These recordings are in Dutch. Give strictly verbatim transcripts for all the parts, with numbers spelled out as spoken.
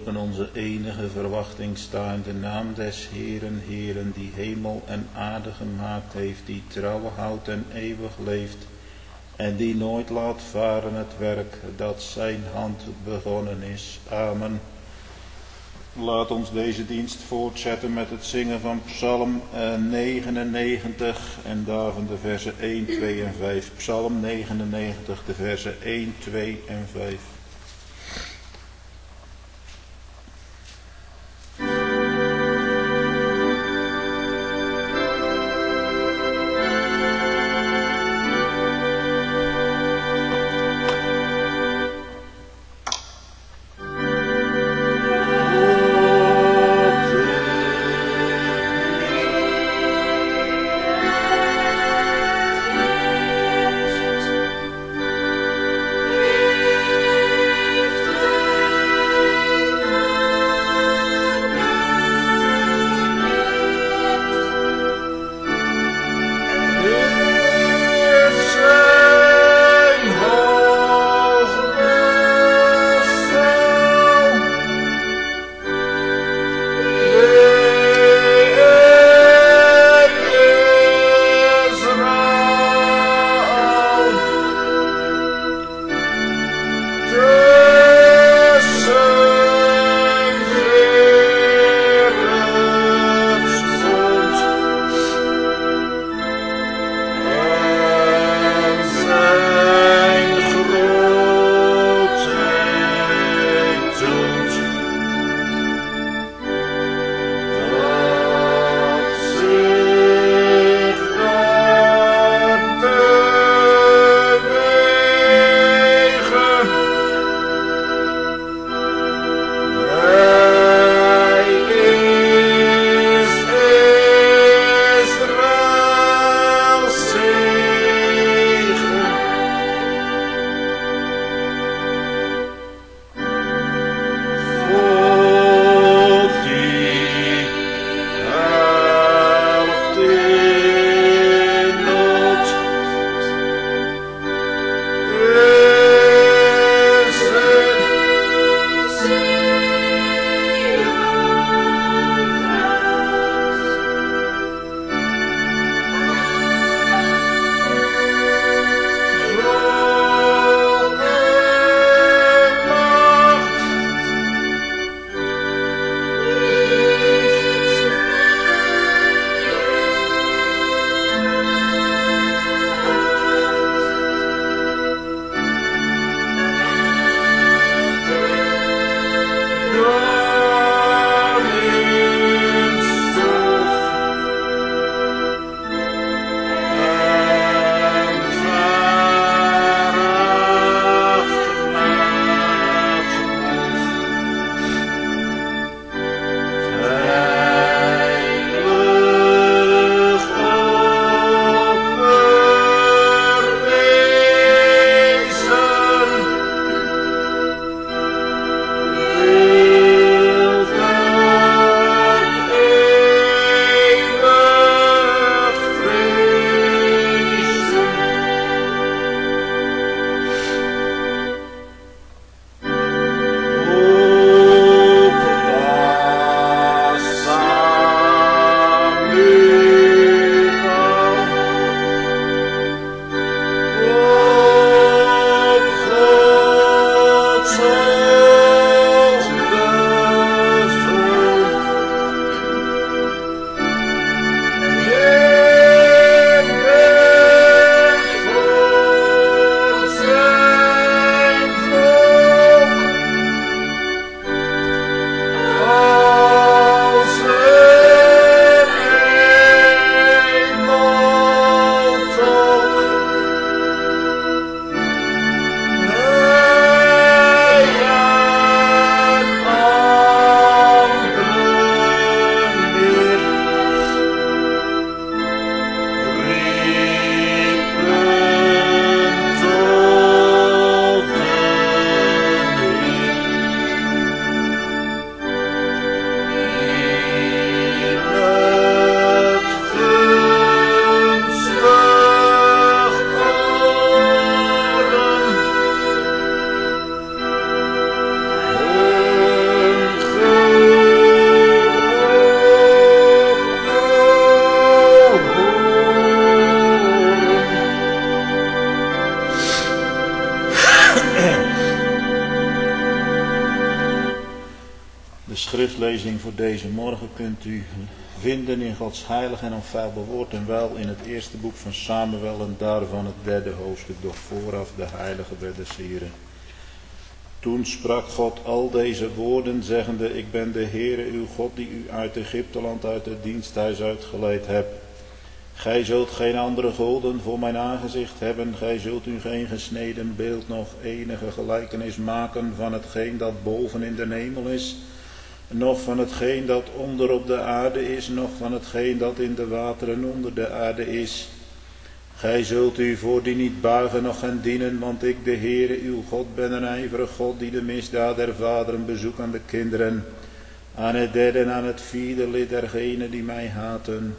op in onze enige verwachting sta in de naam des Heeren, Heeren, die hemel en aarde gemaakt heeft, die trouw houdt en eeuwig leeft, en die nooit laat varen het werk dat zijn hand begonnen is. Amen. Laat ons deze dienst voortzetten met het zingen van Psalm negenennegentig en daarvan de versen één, twee en vijf. Psalm negenennegentig, de versen één, twee en vijf. Thank schriftlezing voor deze morgen kunt u vinden in Gods heilig en onfeilbaar woord en wel in het eerste boek van Samuel en daarvan het derde hoofdstuk, doch vooraf de heilige weddes Heren. Toen sprak God al deze woorden, zeggende: Ik ben de Heere uw God, die u uit Egypteland, uit het diensthuis uitgeleid hebt. Gij zult geen andere goden voor mijn aangezicht hebben, gij zult u geen gesneden beeld noch enige gelijkenis maken van hetgeen dat boven in de hemel is, noch van hetgeen dat onder op de aarde is, noch van hetgeen dat in de wateren onder de aarde is. Gij zult u voor die niet buigen noch hen dienen, want ik, de Heere uw God, ben een ijverig God, die de misdaad der vaderen bezoekt aan de kinderen, aan het derde en aan het vierde lid dergenen die mij haten.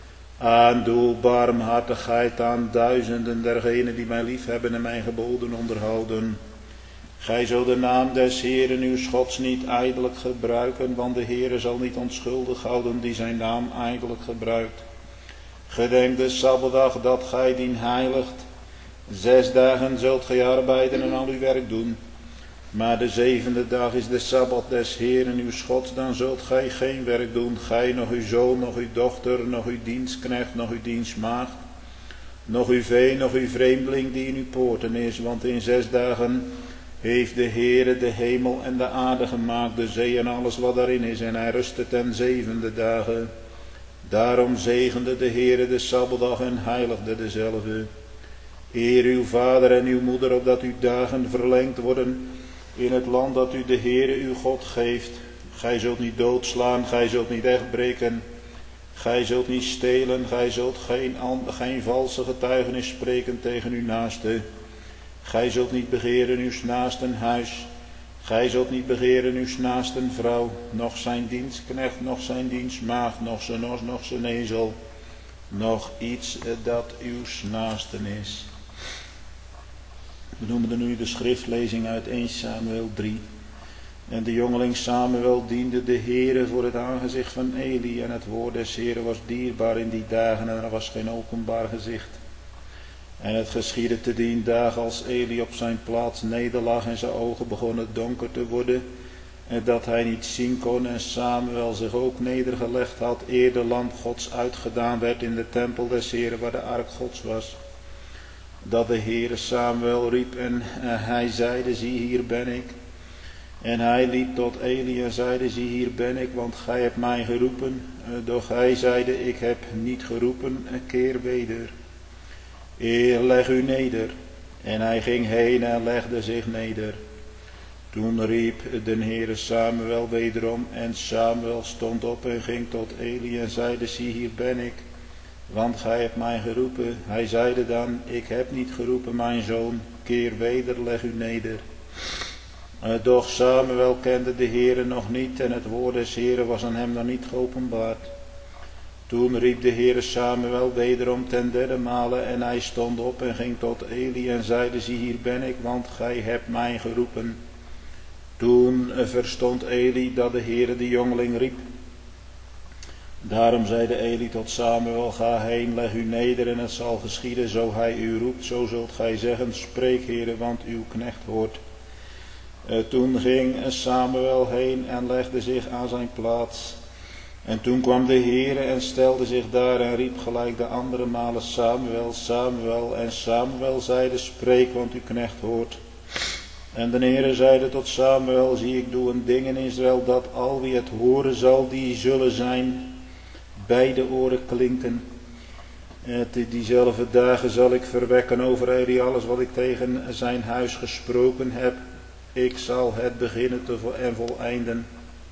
Aan doe barmhartigheid aan duizenden dergenen die mij lief hebben en mijn geboden onderhouden. Gij zult de naam des Heeren uw Gods niet ijdelijk gebruiken, want de Heere zal niet onschuldig houden die zijn naam ijdelijk gebruikt. Gedenk de Sabbatdag dat gij dien heiligt. Zes dagen zult gij arbeiden en al uw werk doen. Maar de zevende dag is de Sabbat des Heeren uw Gods, dan zult gij geen werk doen, gij, nog uw zoon, nog uw dochter, nog uw dienstknecht, nog uw dienstmaagd, nog uw vee, nog uw vreemdeling die in uw poorten is, want in zes dagen heeft de Heere de hemel en de aarde gemaakt, de zee en alles wat daarin is, en hij rustte ten zevende dagen. Daarom zegende de Heere de Sabbatdag en heiligde dezelfde. Eer uw vader en uw moeder, opdat uw dagen verlengd worden in het land dat u de Heere uw God geeft. Gij zult niet doodslaan, gij zult niet echtbreken, gij zult niet stelen, gij zult geen, geen valse getuigenis spreken tegen uw naaste. Gij zult niet begeren uw naasten huis, gij zult niet begeren uw naasten vrouw, noch zijn dienstknecht, noch zijn dienstmaagd, noch zijn os, noch zijn ezel, noch iets dat uw naasten is. We noemen nu de schriftlezing uit eerste Samuel drie. En de jongeling Samuel diende de Heere voor het aangezicht van Eli, en het woord des Heeren was dierbaar in die dagen, en er was geen openbaar gezicht. En het geschiedde te dien dagen, als Eli op zijn plaats nederlag en zijn ogen begonnen donker te worden, en dat hij niet zien kon, en Samuel zich ook nedergelegd had, eer de lamp Gods uitgedaan werd in de tempel des Heeren, waar de ark Gods was. Dat de Heere Samuel riep, en uh, hij zeide: Zie, hier ben ik. En hij liep tot Eli en zeide: Zie, hier ben ik, want gij hebt mij geroepen. Uh, doch hij zeide: Ik heb niet geroepen, keer weder. Eer, leg u neder. En hij ging heen en legde zich neder. Toen riep de Heere Samuel wederom, en Samuel stond op en ging tot Eli en zeide: Zie, hier ben ik, want gij hebt mij geroepen. Hij zeide dan: Ik heb niet geroepen, mijn zoon, keer weder, leg u neder. Doch Samuel kende de Heere nog niet, en het woord des Heeren was aan hem nog niet geopenbaard. Toen riep de Heere Samuel wederom ten derde male, en hij stond op en ging tot Eli en zeide: Zie, hier ben ik, want gij hebt mij geroepen. Toen verstond Eli dat de Heere de jongeling riep. Daarom zeide Eli tot Samuel: Ga heen, leg u neder, en het zal geschieden zo hij u roept, zo zult gij zeggen: Spreek, Heere, want uw knecht hoort. Uh, toen ging Samuel heen en legde zich aan zijn plaats. En toen kwam de Heere en stelde zich daar en riep gelijk de andere malen: Samuel, Samuel. En Samuel zeide: Spreek, want uw knecht hoort. En de Heere zeide tot Samuel: Zie, ik doe een ding in Israël, dat al wie het horen zal, die zullen zijn beide oren klinken. En diezelfde dagen zal ik verwekken over Eli alles wat ik tegen zijn huis gesproken heb. Ik zal het beginnen te vo- en voleinden.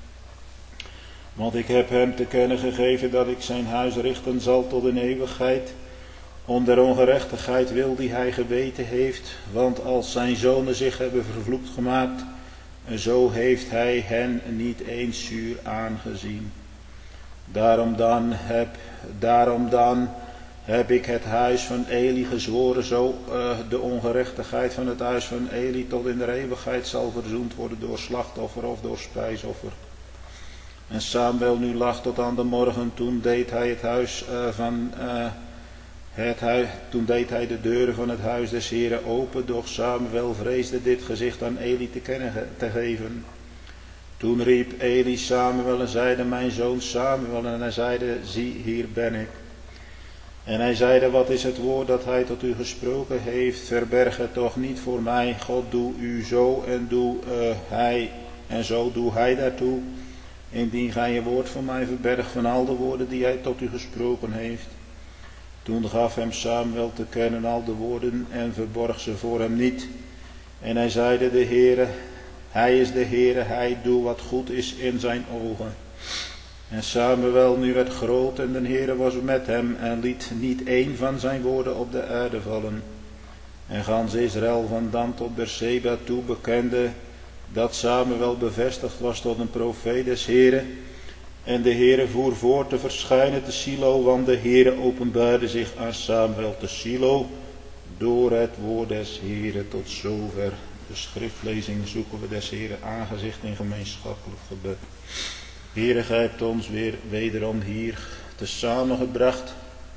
Want ik heb hem te kennen gegeven dat ik zijn huis richten zal tot in eeuwigheid, om der ongerechtigheid wil die hij geweten heeft. Want als zijn zonen zich hebben vervloekt gemaakt, zo heeft hij hen niet eens zuur aangezien. Daarom dan heb, daarom dan heb ik het huis van Eli gezworen, zo uh, de ongerechtigheid van het huis van Eli tot in de eeuwigheid zal verzoend worden door slachtoffer of door spijsoffer. En Samuel nu lag tot aan de morgen, toen deed hij het huis uh, van uh, het huis, toen deed hij de deuren van het huis des Heren open, doch Samuel vreesde dit gezicht aan Eli te kennen te geven. Toen riep Eli Samuel en zeide, mijn zoon Samuel. En hij zeide, zie, hier ben ik. En hij zeide, wat is het woord dat hij tot u gesproken heeft? Verberg het toch niet voor mij. God, doe u zo en doe uh, hij en zo doe hij daartoe. Indien gij je woord voor mij verbergt van al de woorden die hij tot u gesproken heeft. Toen gaf hem Samuel te kennen al de woorden en verborg ze voor hem niet. En hij zeide, de Heere, hij is de Heere, hij doet wat goed is in zijn ogen. En Samuel nu werd groot en de Heere was met hem en liet niet één van zijn woorden op de aarde vallen. En gans Israël van Dan tot Berseba toe bekende dat Samuel bevestigd was tot een profeet des Heere. En de Heere voer voort te verschijnen te Silo, want de Heere openbaarde zich aan Samuel te Silo door het woord des Heere. Tot zover de schriftlezing. Zoeken we des Heere aangezicht in gemeenschappelijk gebed. Heere, gij hebt ons weer wederom hier tezamen gebracht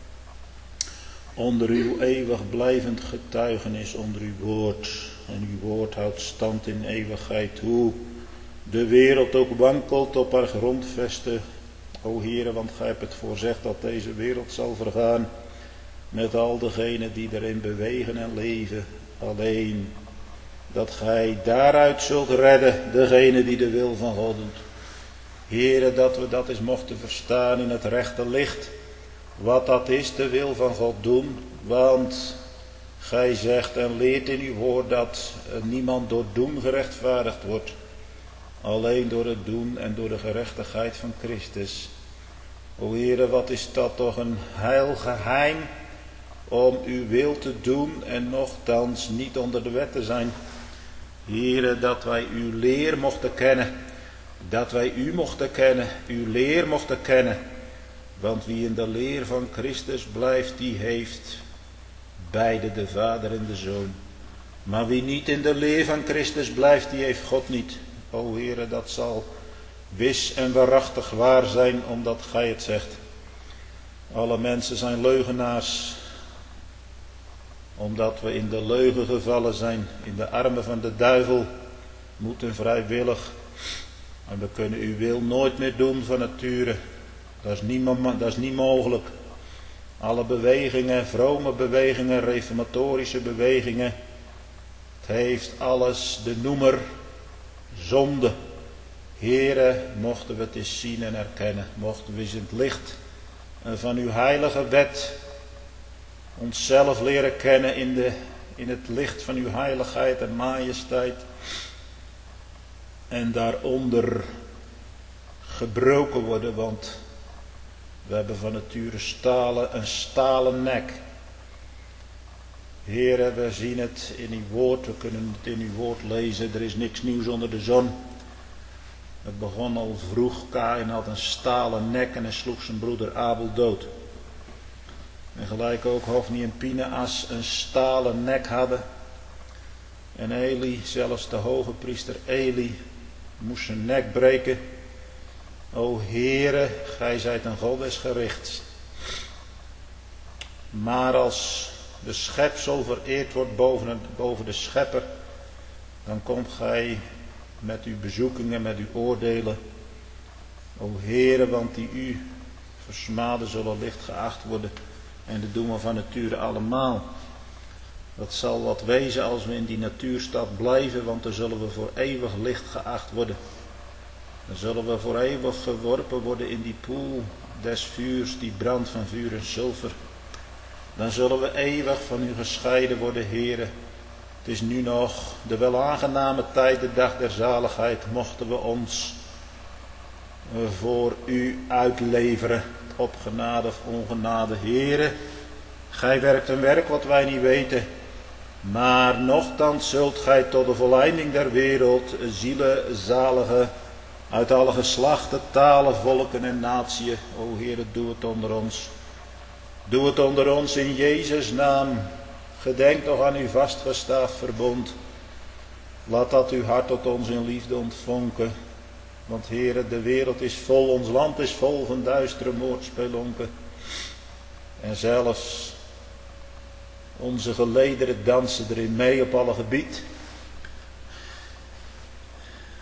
onder uw eeuwig blijvend getuigenis, onder uw woord. En uw woord houdt stand in eeuwigheid. Hoe de wereld ook wankelt op haar grondvesten. O Heere, want gij hebt het voorzegd dat deze wereld zal vergaan met al degenen die erin bewegen en leven. Alleen dat gij daaruit zult redden degene die de wil van God doet. Heere, dat we dat eens mochten verstaan in het rechte licht. Wat dat is, de wil van God doen. Want gij zegt en leert in uw woord dat niemand door doen gerechtvaardigd wordt. Alleen door het doen en door de gerechtigheid van Christus. O Heere, wat is dat toch een heil geheim om uw wil te doen en nochtans niet onder de wet te zijn. Heere, dat wij uw leer mochten kennen. Dat wij u mochten kennen, uw leer mochten kennen. Want wie in de leer van Christus blijft, die heeft beide de Vader en de Zoon. Maar wie niet in de leer van Christus blijft, die heeft God niet. O Heere, dat zal wis en waarachtig waar zijn, omdat gij het zegt. Alle mensen zijn leugenaars, omdat we in de leugen gevallen zijn, in de armen van de duivel, moeten vrijwillig. En we kunnen uw wil nooit meer doen van nature. Dat is niet, dat is niet mogelijk. Alle bewegingen, vrome bewegingen, reformatorische bewegingen. Het heeft alles de noemer zonde. Heere, mochten we het eens zien en erkennen. Mochten we eens in het licht van uw heilige wet onszelf leren kennen in, de, in het licht van uw heiligheid en majesteit. En daaronder gebroken worden, want we hebben van nature stalen, een stalen nek. Heere, we zien het in uw woord, we kunnen het in uw woord lezen. Er is niks nieuws onder de zon. Het begon al vroeg, Kaïn had een stalen nek en hij sloeg zijn broeder Abel dood. En gelijk ook Hofni en Pineas een stalen nek hadden. En Eli, zelfs de hoge priester Eli, moest zijn nek breken. O Heere, gij zijt een God des gerichts. Maar als de schepsel vereerd wordt boven, het, boven de schepper, dan komt gij met uw bezoekingen, met uw oordelen. O Heere, want die u versmaden zullen licht geacht worden. En dat doen we van nature allemaal. Dat zal wat wezen als we in die natuurstad blijven, want dan zullen we voor eeuwig licht geacht worden. Dan zullen we voor eeuwig geworpen worden in die poel des vuurs, die brandt van vuur en zilver. Dan zullen we eeuwig van u gescheiden worden, Heere. Het is nu nog de welaangename tijd, de dag der zaligheid, mochten we ons voor u uitleveren, op genade of ongenade. Heere, gij werkt een werk wat wij niet weten, maar nochtans zult gij tot de volleinding der wereld zielen zaligen uit alle geslachten, talen, volken en natieën. O Heere, doe het onder ons. Doe het onder ons in Jezus' naam. Gedenk toch aan uw vastgestaafd verbond. Laat dat uw hart tot ons in liefde ontvonken. Want Heere, de wereld is vol, ons land is vol van duistere moordspelonken. En zelfs onze gelederen dansen erin mee op alle gebied.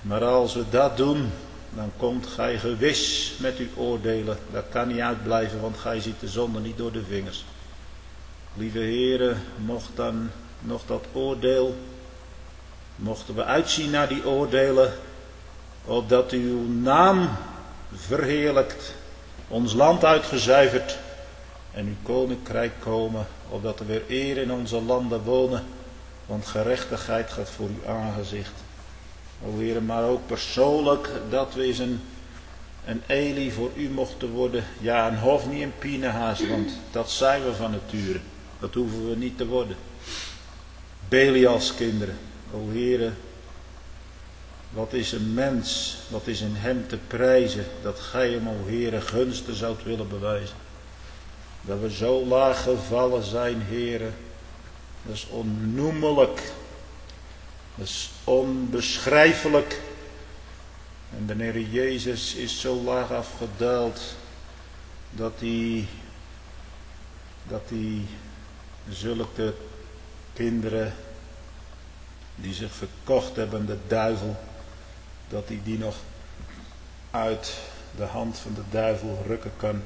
Maar als we dat doen, dan komt gij gewis met uw oordelen. Dat kan niet uitblijven, want gij ziet de zonde niet door de vingers. Lieve heren, mocht dan nog dat oordeel, mochten we uitzien naar die oordelen, opdat uw naam verheerlijkt, ons land uitgezuiverd en uw koninkrijk komen, opdat er weer eer in onze landen wonen, want gerechtigheid gaat voor uw aangezicht. O Heer, maar ook persoonlijk dat we eens een, een Eli voor u mochten worden. Ja, een Hofni en Pinehas, want dat zijn we van nature. Dat hoeven we niet te worden. Belials kinderen. O Heer, wat is een mens, wat is in hem te prijzen, dat gij hem, o Heer, gunsten zoudt willen bewijzen. Dat we zo laag gevallen zijn, Heer, dat is onnoemelijk. Dat is onbeschrijfelijk. En de Heer Jezus is zo laag afgedaald dat hij, dat hij zulke kinderen die zich verkocht hebben, de duivel, dat hij die nog uit de hand van de duivel rukken kan.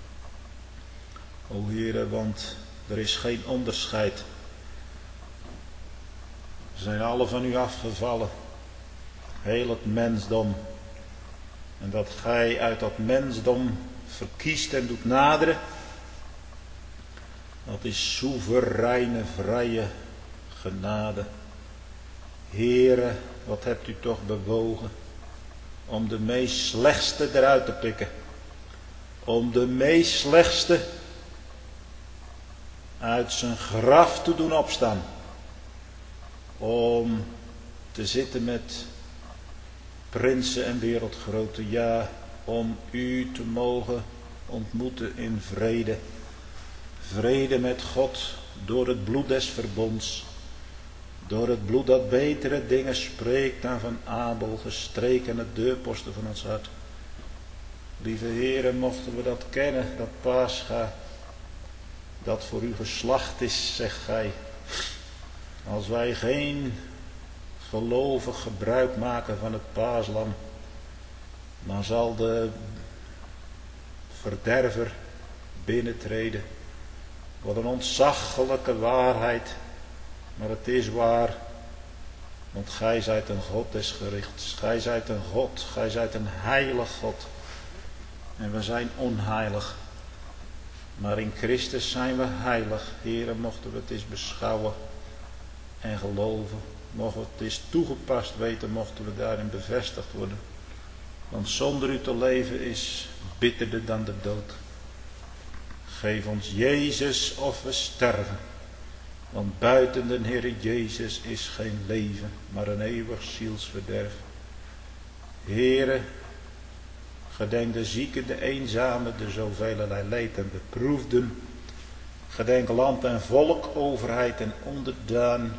O Heere, want er is geen onderscheid. Ze zijn alle van u afgevallen. Heel het mensdom. En dat gij uit dat mensdom verkiest en doet naderen. Dat is soevereine, vrije genade. Heere, wat hebt u toch bewogen om de meest slechtste eruit te pikken. Om de meest slechtste uit zijn graf te doen opstaan. Om te zitten met prinsen en wereldgroten. Ja, om u te mogen ontmoeten in vrede. Vrede met God door het bloed des verbonds. Door het bloed dat betere dingen spreekt dan van Abel, gestreken het deurposten van ons hart. Lieve Heere, mochten we dat kennen, dat Pascha, dat voor uw geslacht is, zegt gij. Als wij geen gelovig gebruik maken van het paaslam, dan zal de verderver binnentreden. Wat een ontzaglijke waarheid. Maar het is waar, want gij zijt een God des gerichts. Gij zijt een God, gij zijt een heilig God. En we zijn onheilig. Maar in Christus zijn we heilig. Heere, mochten we het eens beschouwen en geloven. Mochten we het eens toegepast weten, mochten we daarin bevestigd worden. Want zonder u te leven is bitterder dan de dood. Geef ons Jezus of we sterven. Want buiten de Heere Jezus is geen leven, maar een eeuwig zielsverderf. Heere, gedenk de zieken, de eenzamen, de zoveelelei leed en beproefden. Gedenk land en volk, overheid en onderdaan.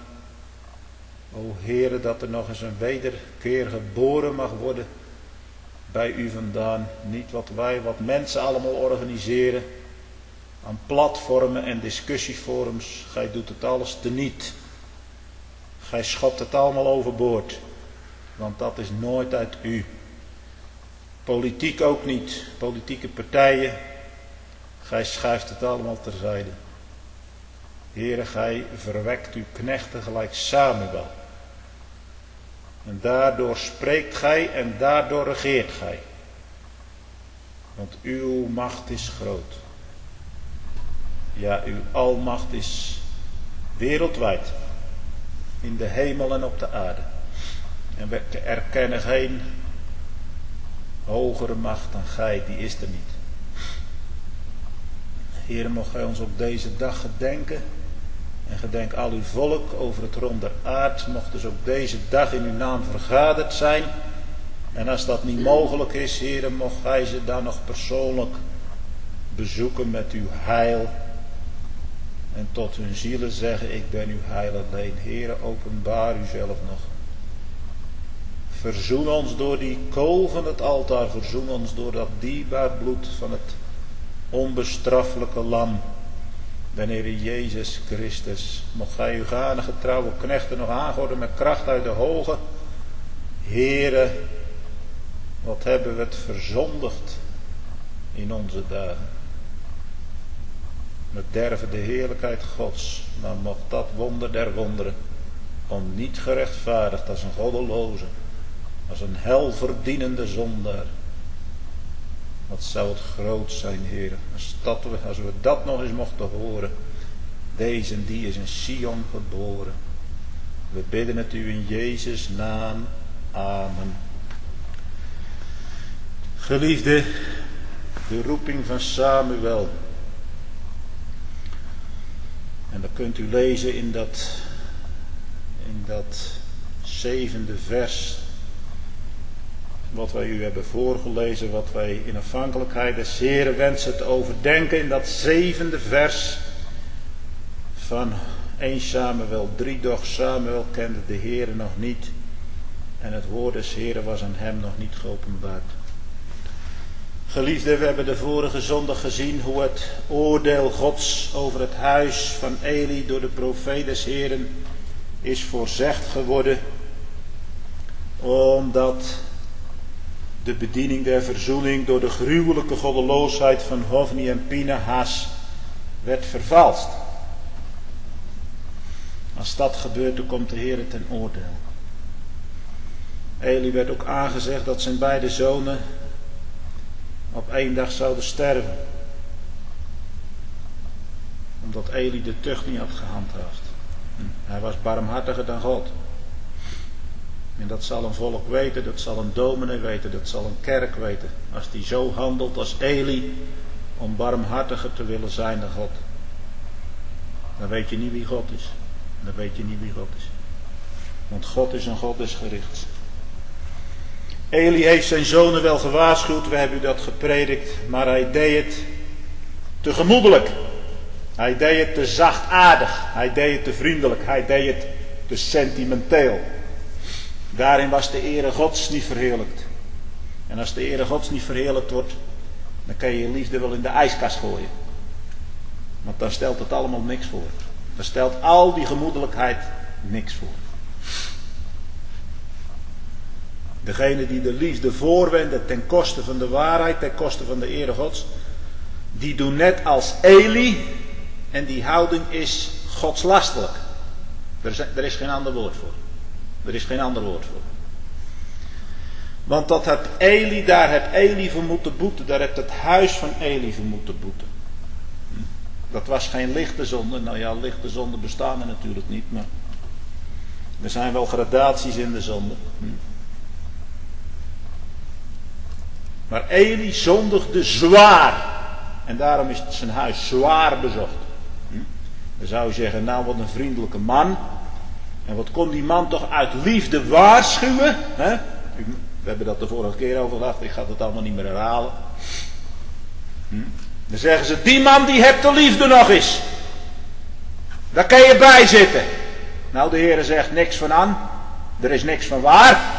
O Heere, dat er nog eens een wederkeer geboren mag worden bij u vandaan. Niet wat wij, wat mensen allemaal organiseren. Aan platformen en discussieforums. Gij doet het alles teniet. Gij schopt het allemaal overboord. Want dat is nooit uit u. Politiek ook niet. Politieke partijen. Gij schuift het allemaal terzijde. Heere, gij verwekt uw knechten gelijk Samuel. En daardoor spreekt gij en daardoor regeert gij. Want uw macht is groot. Ja, uw almacht is wereldwijd. In de hemel en op de aarde. En we erkennen geen hogere macht dan gij, die is er niet. Heere, mocht gij ons op deze dag gedenken. En gedenk al uw volk over het rond der aard. Mocht dus ook deze dag in uw naam vergaderd zijn. En als dat niet mogelijk is, Heere, mocht gij ze dan nog persoonlijk bezoeken met uw heil. En tot hun zielen zeggen, ik ben uw heil alleen. Heere, openbaar uzelf nog. Verzoen ons door die kool van het altaar. Verzoen ons door dat dierbaar bloed van het onbestraffelijke lam. De Heere Jezus Christus. Mocht gij uw gane getrouwe knechten nog aangorden met kracht uit de hoge. Heere, wat hebben we het verzondigd in onze dagen. We derven de heerlijkheid Gods, maar mocht dat wonder der wonderen, om niet gerechtvaardigd als een goddeloze, als een helverdienende zondaar. Wat zou het groot zijn, Heere, als, dat we, als we dat nog eens mochten horen. Deze die is in Sion geboren. We bidden het u in Jezus' naam. Amen. Geliefde, de roeping van Samuel. En dat kunt u lezen in dat, in dat zevende vers. Wat wij u hebben voorgelezen, wat wij in afhankelijkheid des Heren wensen te overdenken. In dat zevende vers van eerste Samuel drie. Doch Samuel kende de Heren nog niet. En het woord des Heren was aan hem nog niet geopenbaard. Geliefden, we hebben de vorige zondag gezien hoe het oordeel Gods over het huis van Eli door de profeet des Heren is voorzegd geworden. Omdat de bediening der verzoening door de gruwelijke goddeloosheid van Hofni en Pinehas werd vervalst. Als dat gebeurt, dan komt de Heer ten oordeel. Eli werd ook aangezegd dat zijn beide zonen op één dag zouden sterven. Omdat Eli de tucht niet had gehandhaafd. Hij was barmhartiger dan God. En dat zal een volk weten, dat zal een dominee weten, dat zal een kerk weten. Als die zo handelt als Eli, om barmhartiger te willen zijn dan God. Dan weet je niet wie God is. Dan weet je niet wie God is. Want God is een God des gerichts. Eli heeft zijn zonen wel gewaarschuwd, we hebben u dat gepredikt, maar hij deed het te gemoedelijk. Hij deed het te zachtaardig. Hij deed het te vriendelijk. Hij deed het te sentimenteel. Daarin was de ere Gods niet verheerlijkt. En als de ere Gods niet verheerlijkt wordt, dan kan je je liefde wel in de ijskast gooien. Want dan stelt het allemaal niks voor. Dan stelt al die gemoedelijkheid niks voor. Degene die de liefde voorwenden ten koste van de waarheid, ten koste van de ere Gods, die doen net als Eli en die houding is godslastelijk. Er is, er is geen ander woord voor. Er is geen ander woord voor. Want dat heb Eli, daar heb Eli voor moeten boeten. Daar heeft het huis van Eli voor moeten boeten. Dat was geen lichte zonde. Nou ja, lichte zonden bestaan er natuurlijk niet. Maar er zijn wel gradaties in de zonde. Maar Eli zondigde zwaar. En daarom is zijn huis zwaar bezocht. Dan zou je zeggen, nou wat een vriendelijke man. En wat kon die man toch uit liefde waarschuwen? Hè? We hebben dat de vorige keer over gehad. Ik ga het allemaal niet meer herhalen. Hm? Dan zeggen ze, die man die hebt de liefde nog eens. Daar kan je bij zitten. Nou, de Heere zegt niks van aan. Er is niks van waar.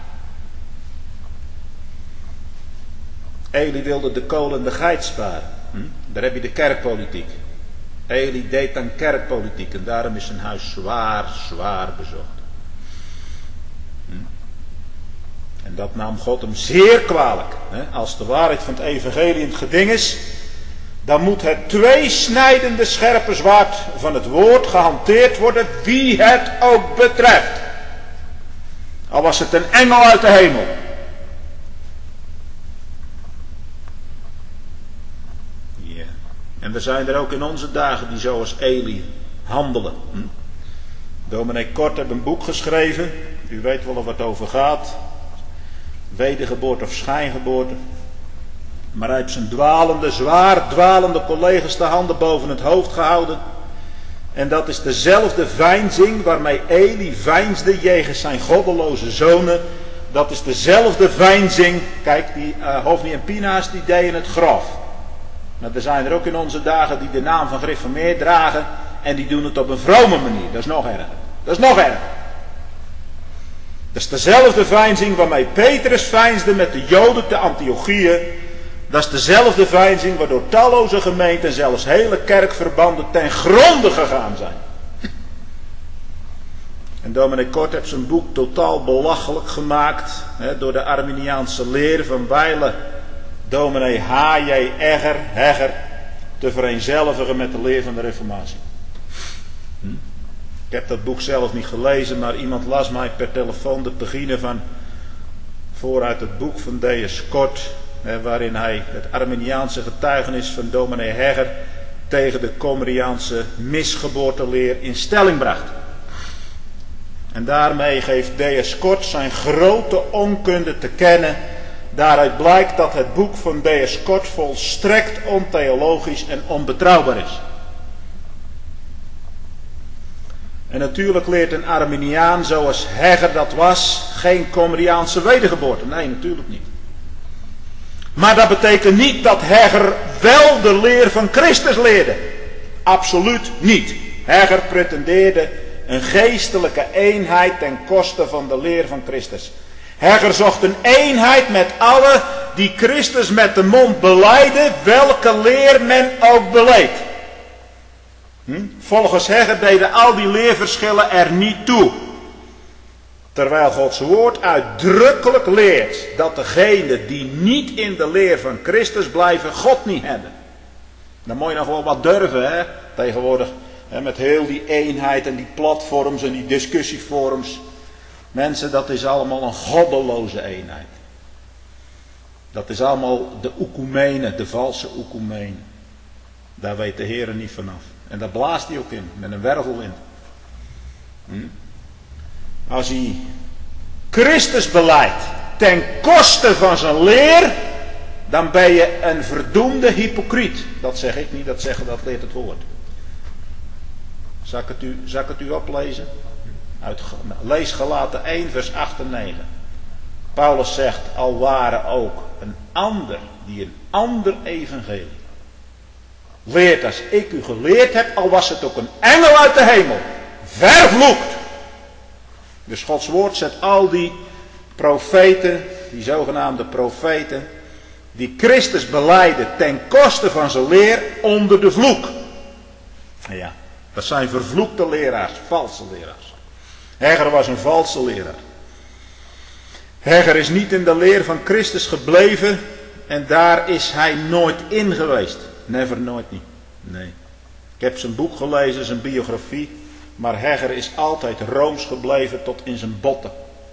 Eli wilde de kool en de geit sparen. Hm? Daar heb je de kerkpolitiek. Eli deed aan kerkpolitiek en daarom is zijn huis zwaar, zwaar bezocht. Hm? En dat nam God hem zeer kwalijk. Hè? Als de waarheid van het evangelie in het geding is, dan moet het tweesnijdende scherpe zwaard van het woord gehanteerd worden, wie het ook betreft. Al was het een engel uit de hemel. Ja. En we zijn er ook in onze dagen die zoals Eli handelen. Hm? Dominee Kort heeft een boek geschreven. U weet wel of het over gaat. Wedergeboorte of schijngeboorte. Maar hij heeft zijn dwalende, zwaar dwalende collega's de handen boven het hoofd gehouden. En dat is dezelfde veinzing waarmee Eli veinsde jegens zijn goddeloze zonen. Dat is dezelfde veinzing. Kijk, die uh, Hofni en Pinehas die deden het grof. Maar er zijn er ook in onze dagen die de naam van gereformeerd dragen. En die doen het op een vrome manier. Dat is nog erger. Dat is nog erger. Dat is dezelfde veinzing waarmee Petrus veinsde met de Joden te Antiochië. Dat is dezelfde veinzing waardoor talloze gemeenten, zelfs hele kerkverbanden ten gronde gegaan zijn. En dominee Kort heeft zijn boek totaal belachelijk gemaakt hè, door de Arminiaanse leer van wijlen dominee H J Egger, Hegger te vereenzelvigen met de leer van de Reformatie. Hm? Ik heb dat boek zelf niet gelezen, maar iemand las mij per telefoon de pagina van vooruit het boek van D S Kort, hè, waarin hij het Arminiaanse getuigenis van dominee Hegger tegen de Comriaanse misgeboorteleer in stelling bracht. En daarmee geeft D S Kort zijn grote onkunde te kennen. Daaruit blijkt dat het boek van D S Kort volstrekt ontheologisch en onbetrouwbaar is. En natuurlijk leert een Arminiaan zoals Hegger dat was geen Comriaanse wedergeboorte. Nee, natuurlijk niet. Maar dat betekent niet dat Hegger wel de leer van Christus leerde. Absoluut niet. Hegger pretendeerde een geestelijke eenheid ten koste van de leer van Christus. Hegger zocht een eenheid met allen die Christus met de mond belijden, welke leer men ook beleed. Hm? Volgens Hegger deden al die leerverschillen er niet toe. Terwijl Gods woord uitdrukkelijk leert dat degenen die niet in de leer van Christus blijven, God niet hebben. Dan moet je nog wel wat durven, hè? Tegenwoordig, hè, met heel die eenheid en die platforms en die discussieforums. Mensen, dat is allemaal een goddeloze eenheid. Dat is allemaal de oekumene, de valse oekumene. Daar weet de Heer niet vanaf. En daar blaast hij ook in, met een wervelwind. Hm? Als hij Christus beleidt ten koste van zijn leer, dan ben je een verdoemde hypocriet. Dat zeg ik niet, dat zeggen, dat leert het woord. Zal ik het u, zal ik het u oplezen? Uit, lees Galaten één vers acht en negen. Paulus zegt, al waren ook een ander die een ander evangelie leert als ik u geleerd heb, al was het ook een engel uit de hemel, vervloekt. Dus Gods woord zet al die profeten, die zogenaamde profeten, die Christus belijden ten koste van zijn leer, onder de vloek. En ja, dat zijn vervloekte leraars, valse leraars. Hegger was een valse leraar. Hegger is niet in de leer van Christus gebleven en daar is hij nooit in geweest. Never, nooit niet. Nee. Ik heb zijn boek gelezen, zijn biografie, maar Hegger is altijd rooms gebleven tot in zijn botten.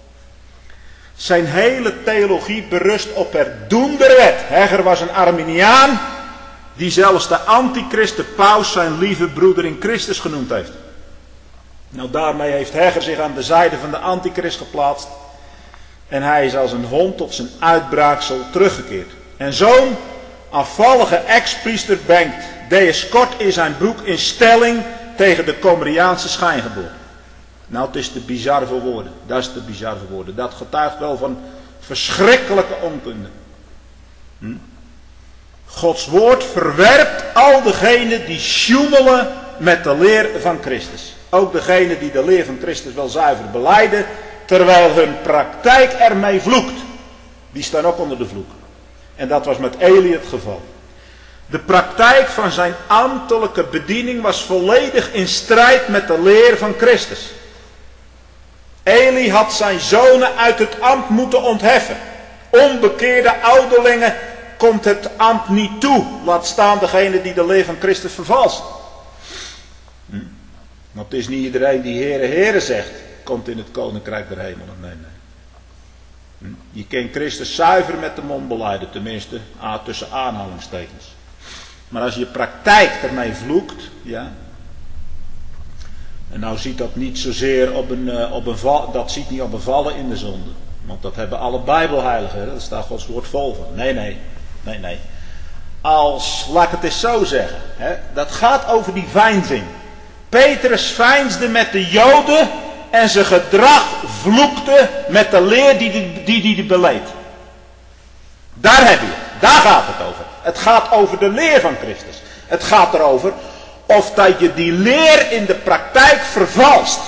Zijn hele theologie berust op het doen der wet. Hegger was een Arminiaan die zelfs de antichrist, de paus, zijn lieve broeder in Christus genoemd heeft. Nou, daarmee heeft Hegger zich aan de zijde van de antichrist geplaatst. En hij is als een hond tot zijn uitbraaksel teruggekeerd. En zo'n afvallige ex-priester brengt D S Kort in zijn boek in stelling tegen de Comriaanse schijngeboorte. Nou, het is te bizar voor woorden. Dat is te bizar voor woorden. Dat getuigt wel van verschrikkelijke onkunde. Hm? Gods woord verwerpt al degenen die sjoemelen met de leer van Christus. Ook degenen die de leer van Christus wel zuiver belijden, terwijl hun praktijk ermee vloekt. Die staan ook onder de vloek. En dat was met Eli het geval. De praktijk van zijn ambtelijke bediening was volledig in strijd met de leer van Christus. Eli had zijn zonen uit het ambt moeten ontheffen. Onbekeerde ouderlingen komt het ambt niet toe. Laat staan degene die de leer van Christus vervalst. Hm? Want het is niet iedereen die Heere, Heere zegt, komt in het koninkrijk der hemelen. Nee, nee. Hm? Je kent Christus zuiver met de mond belijden, tenminste ah, tussen aanhalingstekens. Maar als je praktijk ermee vloekt, ja. En nou ziet dat niet zozeer op een, uh, op een val, dat ziet niet op een vallen in de zonde. Want dat hebben alle Bijbelheiligen, daar staat Gods woord vol van. Nee, nee, nee, nee. Als, laat ik het eens zo zeggen, hè, dat gaat over die veinzing. Petrus veinsde met de Joden en zijn gedrag vloekte met de leer die hij die, die, die beleed. Daar heb je het, daar gaat het over. Het gaat over de leer van Christus. Het gaat erover of dat je die leer in de praktijk vervalst.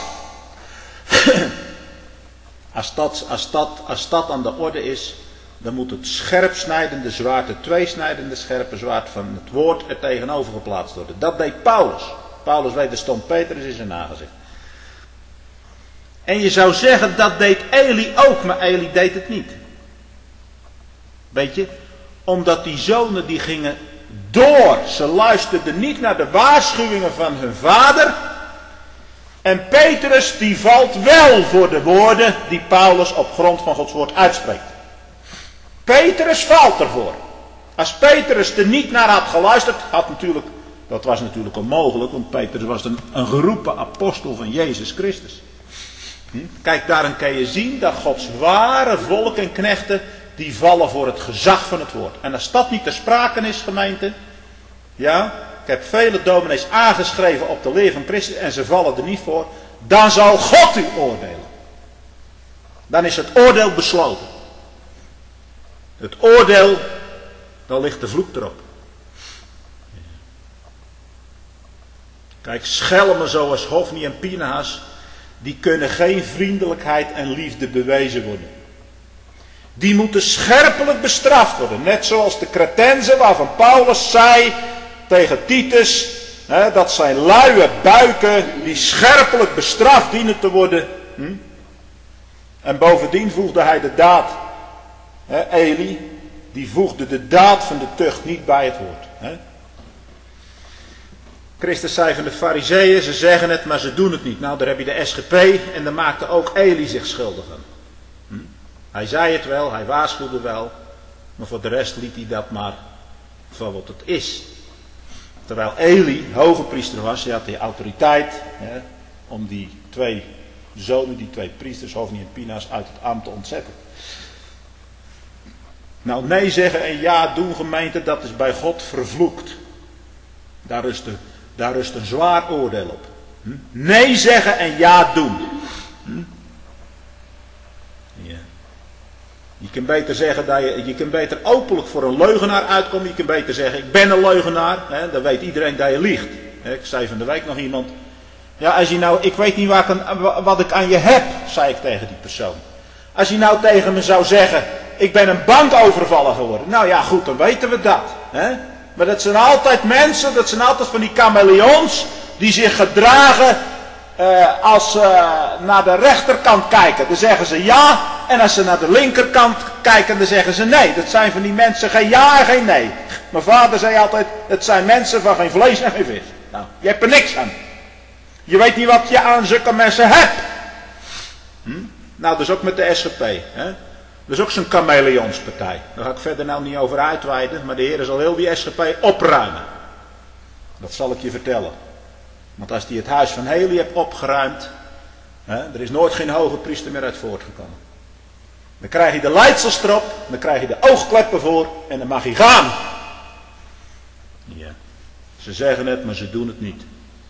Als dat, als, dat, als dat aan de orde is, dan moet het scherpsnijdende zwaard, het tweesnijdende scherpe zwaard van het woord er tegenover geplaatst worden. Dat deed Paulus. Paulus weet, er stond Petrus in zijn nagezicht. En je zou zeggen, dat deed Eli ook, maar Eli deed het niet. Weet je, omdat die zonen die gingen door. Ze luisterden niet naar de waarschuwingen van hun vader. En Petrus die valt wel voor de woorden die Paulus op grond van Gods woord uitspreekt. Petrus valt ervoor. Als Petrus er niet naar had geluisterd, had natuurlijk, dat was natuurlijk onmogelijk, want Petrus was een, een geroepen apostel van Jezus Christus. Hm? Kijk, daarin kan je zien dat Gods ware volk en knechten, die vallen voor het gezag van het woord. En als dat niet ter sprake is, gemeente, ja, ik heb vele dominees aangeschreven op de leer van Christus en ze vallen er niet voor, dan zal God u oordelen. Dan is het oordeel besloten. Het oordeel, dan ligt de vloek erop. Kijk, schelmen zoals Hofni en Pinehas, die kunnen geen vriendelijkheid en liefde bewezen worden. Die moeten scherpelijk bestraft worden. Net zoals de Cretenzen waarvan Paulus zei tegen Titus, hè, dat zijn luie buiken die scherpelijk bestraft dienen te worden. Hm? En bovendien voegde hij de daad, hè, Eli, die voegde de daad van de tucht niet bij het woord. Hè? Christus zei van de Farizeeën, ze zeggen het, maar ze doen het niet. Nou, daar heb je de S G P en daar maakte ook Eli zich schuldig aan. Hm? Hij zei het wel, hij waarschuwde wel, maar voor de rest liet hij dat maar voor wat het is. Terwijl Eli hoge priester was, hij had die autoriteit, hè, om die twee zonen, die twee priesters, Hofni en Pinehas, uit het ambt te ontzetten. Nou, nee zeggen en ja doen, gemeente, dat is bij God vervloekt. Daar rust een, daar rust een zwaar oordeel op. Hm? Nee zeggen en ja doen. Hm? Ja. Je kunt beter zeggen dat je, je kunt beter openlijk voor een leugenaar uitkomen. Je kunt beter zeggen, ik ben een leugenaar. Hè? Dan weet iedereen dat je liegt. Hè? Ik zei van de week nog iemand. Ja, als je nou, ik weet niet waar ik aan, wat ik aan je heb, zei ik tegen die persoon. Als hij nou tegen me zou zeggen, ik ben een bankovervaller geworden. Nou ja, goed, dan weten we dat. Hè? Maar dat zijn altijd mensen, dat zijn altijd van die chameleons, die zich gedragen uh, als ze uh, naar de rechterkant kijken. Dan zeggen ze ja, en als ze naar de linkerkant kijken, dan zeggen ze nee. Dat zijn van die mensen geen ja en geen nee. Mijn vader zei altijd, het zijn mensen van geen vlees en geen vis. Nou, je hebt er niks aan. Je weet niet wat je aan zulke mensen hebt. Hm? Nou, dus ook met de S G P. Hè? Dat is ook zo'n chameleonspartij. Daar ga ik verder nou niet over uitweiden. Maar de Heer zal heel die S G P opruimen. Dat zal ik je vertellen. Want als hij het huis van Heli heeft opgeruimd. Hè, er is nooit geen hoge priester meer uit voortgekomen. Dan krijg je de leidsels erop. Dan krijg je de oogkleppen voor. En dan mag hij gaan. Ja. Ze zeggen het, maar ze doen het niet.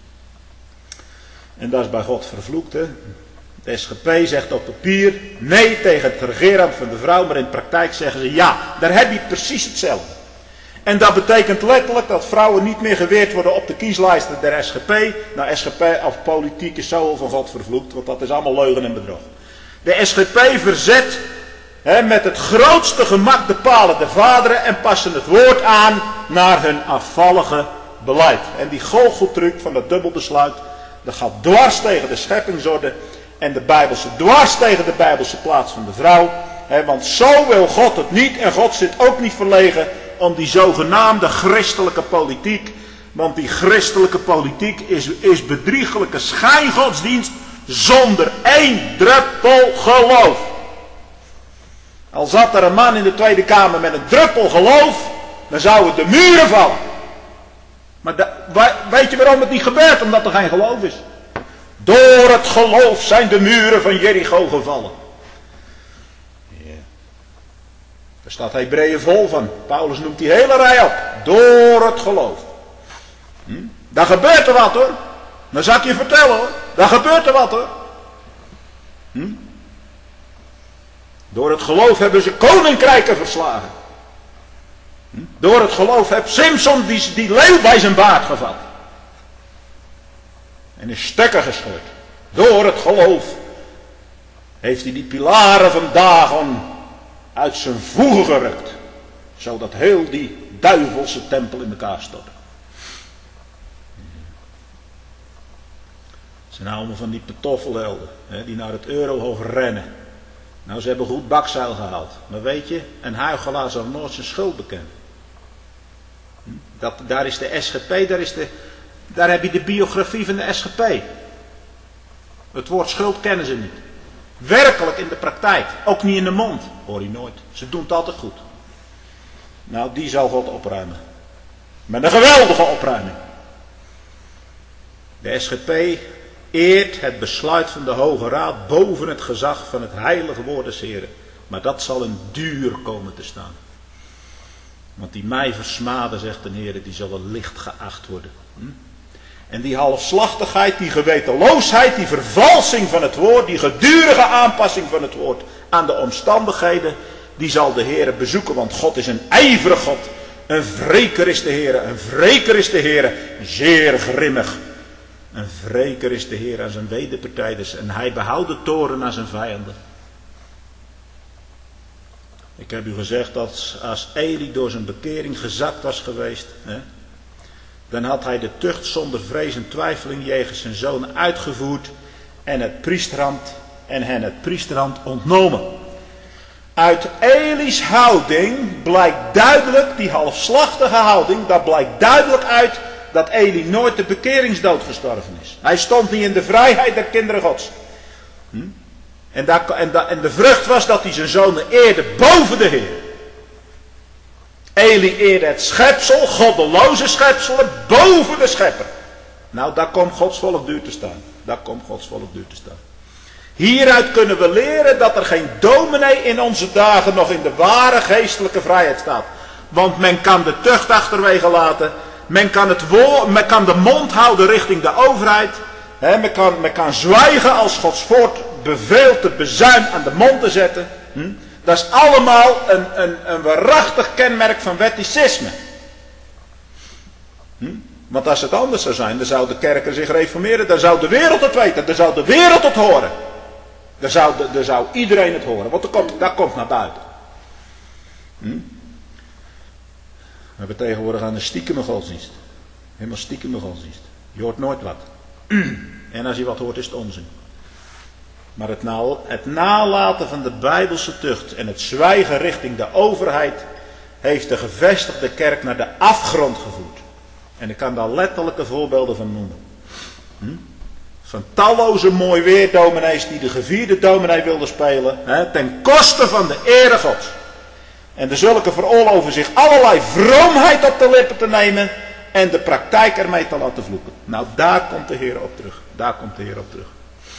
En dat is bij God vervloekt, hè. De S G P zegt op papier nee tegen het regeerambt van de vrouw, maar in de praktijk zeggen ze ja. Daar heb je precies hetzelfde. En dat betekent letterlijk dat vrouwen niet meer geweerd worden op de kieslijsten der S G P. Nou, S G P of politiek is zo van God vervloekt, want dat is allemaal leugen en bedrog. De S G P verzet hè, met het grootste gemak de palen der vaderen en passen het woord aan naar hun afvallige beleid. En die goocheltruc van dat dubbelbesluit, dat gaat dwars tegen de scheppingsorde. En de Bijbelse dwars tegen de Bijbelse plaats van de vrouw. He, want zo wil God het niet. En God zit ook niet verlegen om die zogenaamde christelijke politiek. Want die christelijke politiek is, is bedriegelijke schijngodsdienst zonder één druppel geloof. Al zat er een man in de Tweede Kamer met een druppel geloof, dan zouden de muren vallen. Maar de, weet je waarom het niet gebeurt? Omdat er geen geloof is. Door het geloof zijn de muren van Jericho gevallen. Ja. Daar staat Hebreeën vol van. Paulus noemt die hele rij op. Door het geloof. Hm? Daar gebeurt er wat hoor. Dan zal ik je vertellen hoor. Daar gebeurt er wat hoor. Hm? Door het geloof hebben ze koninkrijken verslagen. Hm? Door het geloof heeft Simson die, die leeuw bij zijn baard gevat. En is stukken gescheurd. Door het geloof heeft hij die pilaren van Dagon uit zijn voegen gerukt. Zodat heel die duivelse tempel in elkaar stortte. Het zijn allemaal van die pantoffelhelden, hè, die naar het Eurohof rennen. Nou, ze hebben goed bakzeil gehaald. Maar weet je, een huichelaar zal nooit zijn schuld bekennen. Dat, daar is de S G P, daar, is de, daar heb je de biografie van de S G P. Het woord schuld kennen ze niet. Werkelijk in de praktijk, ook niet in de mond, hoor je nooit. Ze doen het altijd goed. Nou, die zal God opruimen. Met een geweldige opruiming. De S G P eert het besluit van de Hoge Raad boven het gezag van het heilige woord des Heren. Maar dat zal een duur komen te staan. Want die mij versmaden, zegt de Heer, die zullen licht geacht worden. Hm? En die halfslachtigheid, die gewetenloosheid, die vervalsing van het woord, die gedurige aanpassing van het woord aan de omstandigheden, die zal de Heer bezoeken. Want God is een ijverig God. Een wreker is de Heer, een wreker is de Heer, zeer grimmig. Een wreker is de Heer aan zijn wederpartijders en hij behoudt de toren aan zijn vijanden. Ik heb u gezegd dat als Eli door zijn bekering gezakt was geweest, hè, dan had hij de tucht zonder vrees en twijfeling jegens zijn zoon uitgevoerd en het priesterhand en hen het priesterhand ontnomen. Uit Eli's houding blijkt duidelijk, die halfslachtige houding, dat blijkt duidelijk uit dat Eli nooit de bekeringsdood gestorven is. Hij stond niet in de vrijheid der kinderen Gods. Hm? En, daar, en, da, en de vrucht was dat hij zijn zonen eerde boven de Heer. Eli eerde het schepsel, goddeloze schepselen, boven de schepper. Nou, daar komt Gods volk duur te staan. Daar komt Gods volk duur te staan. Hieruit kunnen we leren dat er geen dominee in onze dagen nog in de ware geestelijke vrijheid staat. Want men kan de tucht achterwege laten. Men kan, het woord, men kan de mond houden richting de overheid. He, men, kan, men kan zwijgen als Gods woord beveelt de bezuin aan de mond te zetten. Hm? Dat is allemaal een, een, een waarachtig kenmerk van wetticisme. Hm? Want als het anders zou zijn, dan zou de kerken zich reformeren. Dan zou de wereld het weten. Dan zou de wereld het horen. Dan zou, de, dan zou iedereen het horen. Want dat komt, dat komt naar buiten. Hm? We hebben tegenwoordig aan de stiekeme godsdienst. Helemaal stiekeme godsdienst. Je hoort nooit wat. En als je wat hoort is het onzin. Maar het, na, het nalaten van de Bijbelse tucht en het zwijgen richting de overheid heeft de gevestigde kerk naar de afgrond gevoerd. En ik kan daar letterlijke voorbeelden van noemen. Hm? Van talloze mooi weer dominees die de gevierde dominee wilden spelen, hè, ten koste van de ere Gods. En de zulke veroorloven zich allerlei vroomheid op de lippen te nemen en de praktijk ermee te laten vloeken. Nou, daar komt de Heer op terug. Daar komt de Heer op terug.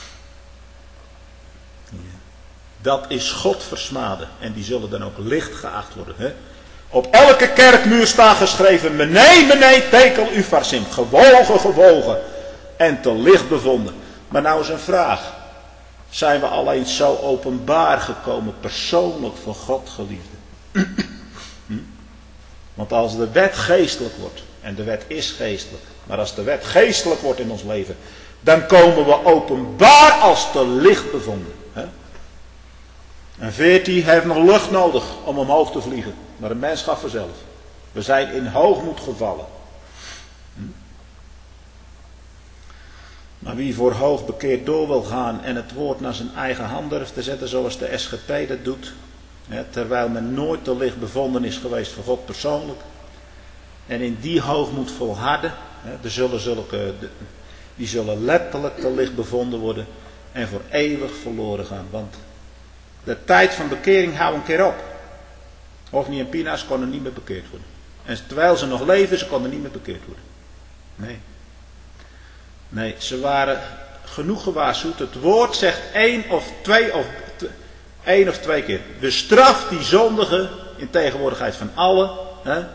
Ja. Dat is God versmaden en die zullen dan ook licht geacht worden. Hè? Op elke kerkmuur staat geschreven: Menee, menee, tekel u farsim. Gewogen, gewogen en te licht bevonden. Maar nou is een vraag. Zijn we alleen zo openbaar gekomen persoonlijk voor God, geliefde? Hm? Want als de wet geestelijk wordt, en de wet is geestelijk, maar als de wet geestelijk wordt in ons leven, dan komen we openbaar als te licht bevonden. Hè? Een veertien heeft nog lucht nodig om omhoog te vliegen, maar een mens gaat vanzelf. We zijn in hoogmoed gevallen. Hm? Maar wie voor hoog bekeerd door wil gaan en het woord naar zijn eigen hand durft te zetten zoals de S G P dat doet, hè, terwijl men nooit te licht bevonden is geweest voor God persoonlijk, en in die hoogmoed volharden, hè, er zullen zulke, die zullen letterlijk te licht bevonden worden en voor eeuwig verloren gaan. Want de tijd van bekering houdt een keer op. Hofni en Pina's konden niet meer bekeerd worden. En terwijl ze nog leven, ze konden niet meer bekeerd worden. Nee. Nee, ze waren genoeg gewaarschuwd. Het woord zegt één of twee of, één of twee keer. Bestraf die zondigen in tegenwoordigheid van allen. Hè?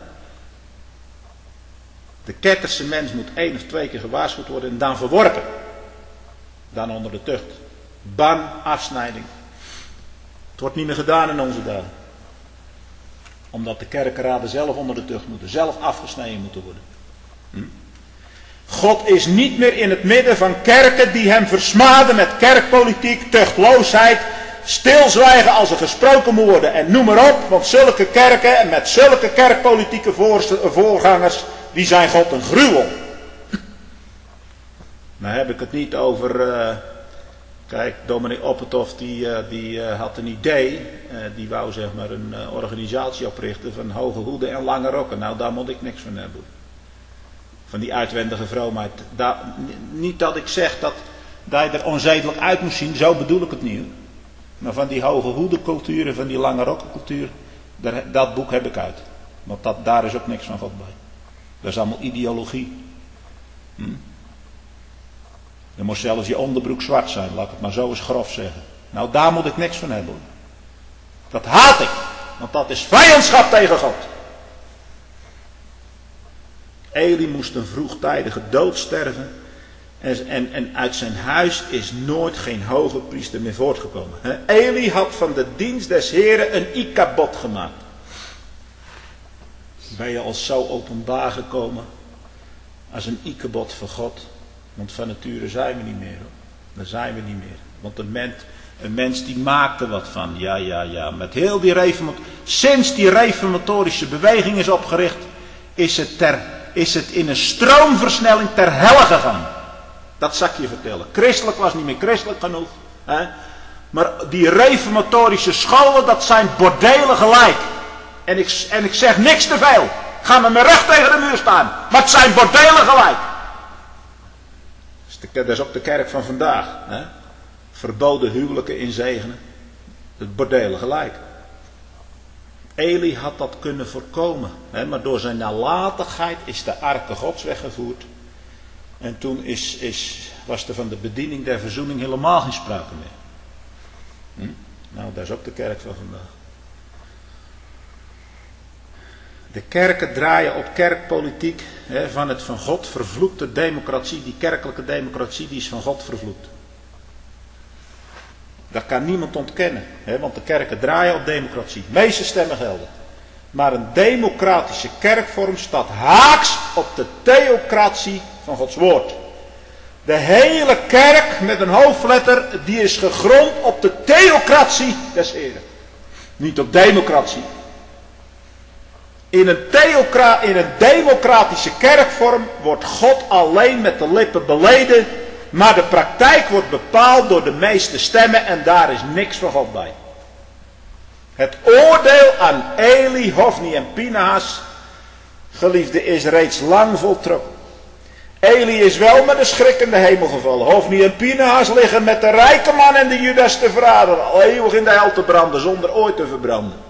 De ketterse mens moet één of twee keer gewaarschuwd worden en dan verworpen. Dan onder de tucht. Ban, afsnijding. Het wordt niet meer gedaan in onze dagen. Omdat de kerkenraden zelf onder de tucht moeten. Zelf afgesneden moeten worden. Hm? God is niet meer in het midden van kerken die hem versmaden met kerkpolitiek, tuchtloosheid, stilzwijgen als er gesproken moet worden en noem maar op. Want zulke kerken en met zulke kerkpolitieke voorgangers, die zijn God een gruwel. Nou heb ik het niet over... Uh, kijk, dominee Oppertoft die, uh, die uh, had een idee. Uh, die wou zeg maar een uh, organisatie oprichten van hoge hoeden en lange rokken. Nou, daar moet ik niks van hebben. Van die uitwendige vroomheid. Daar, niet dat ik zeg dat, dat je er onzedelijk uit moet zien. Zo bedoel ik het niet. Maar van die hoge hoedencultuur en van die lange rokkencultuur. Daar, dat boek heb ik uit. Want dat, daar is ook niks van God bij. Dat is allemaal ideologie. Hm? Dan moet zelfs je onderbroek zwart zijn. Laat ik het maar zo eens grof zeggen. Nou, daar moet ik niks van hebben. Dat haat ik. Want dat is vijandschap tegen God. Eli moest een vroegtijdige dood sterven. En, en, en uit zijn huis is nooit geen hoge priester meer voortgekomen. He? Eli had van de dienst des Heren een ikabod gemaakt. Ben je al zo openbaar gekomen als een ikabod voor God? Want van nature zijn we niet meer. Hoor. Dan zijn we niet meer. Want een mens, een mens die maakt er wat van. Ja, ja, ja. Met heel die reformat- Sinds die reformatorische beweging is opgericht, is het, ter, is het in een stroomversnelling ter helle gegaan. Dat zal ik je vertellen. Christelijk was niet meer christelijk genoeg. Hè? Maar die reformatorische scholen, dat zijn bordelen gelijk. En ik, en ik zeg niks te veel. Ga met mijn rug tegen de muur staan. Maar het zijn bordelen gelijk. Dat is ook de kerk van vandaag. Hè? Verboden huwelijken inzegenen. Het bordelen gelijk. Eli had dat kunnen voorkomen. Hè? Maar door zijn nalatigheid is de arke Gods weggevoerd. En toen is, is, was er van de bediening der verzoening helemaal geen sprake meer. Hm? Nou, dat is ook de kerk van vandaag. De kerken draaien op kerkpolitiek, hè, van het van God vervloekte democratie. Die kerkelijke democratie die is van God vervloekt. Dat kan niemand ontkennen, hè, want de kerken draaien op democratie. De meeste stemmen gelden. Maar een democratische kerkvorm staat haaks op de theocratie van Gods woord. De hele kerk met een hoofdletter, die is gegrond op de theocratie des Heren. Niet op democratie. In een, theocra- in een democratische kerkvorm wordt God alleen met de lippen beleden, maar de praktijk wordt bepaald door de meeste stemmen en daar is niks van God bij. Het oordeel aan Eli, Hofni en Pinehas, geliefde, is reeds lang voltrokken. Eli is wel met een schrik in de hemel gevallen. Hofni en Pinehas liggen met de rijke man en de Judas te verraden, al eeuwig in de hel te branden, zonder ooit te verbranden.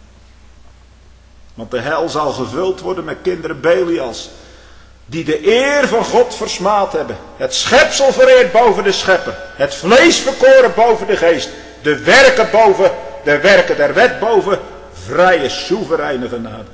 Want de hel zal gevuld worden met kinderen Belials, die de eer van God versmaad hebben. Het schepsel vereerd boven de schepper. Het vlees verkoren boven de geest. De werken boven, de werken der wet boven. Vrije, soevereine genade.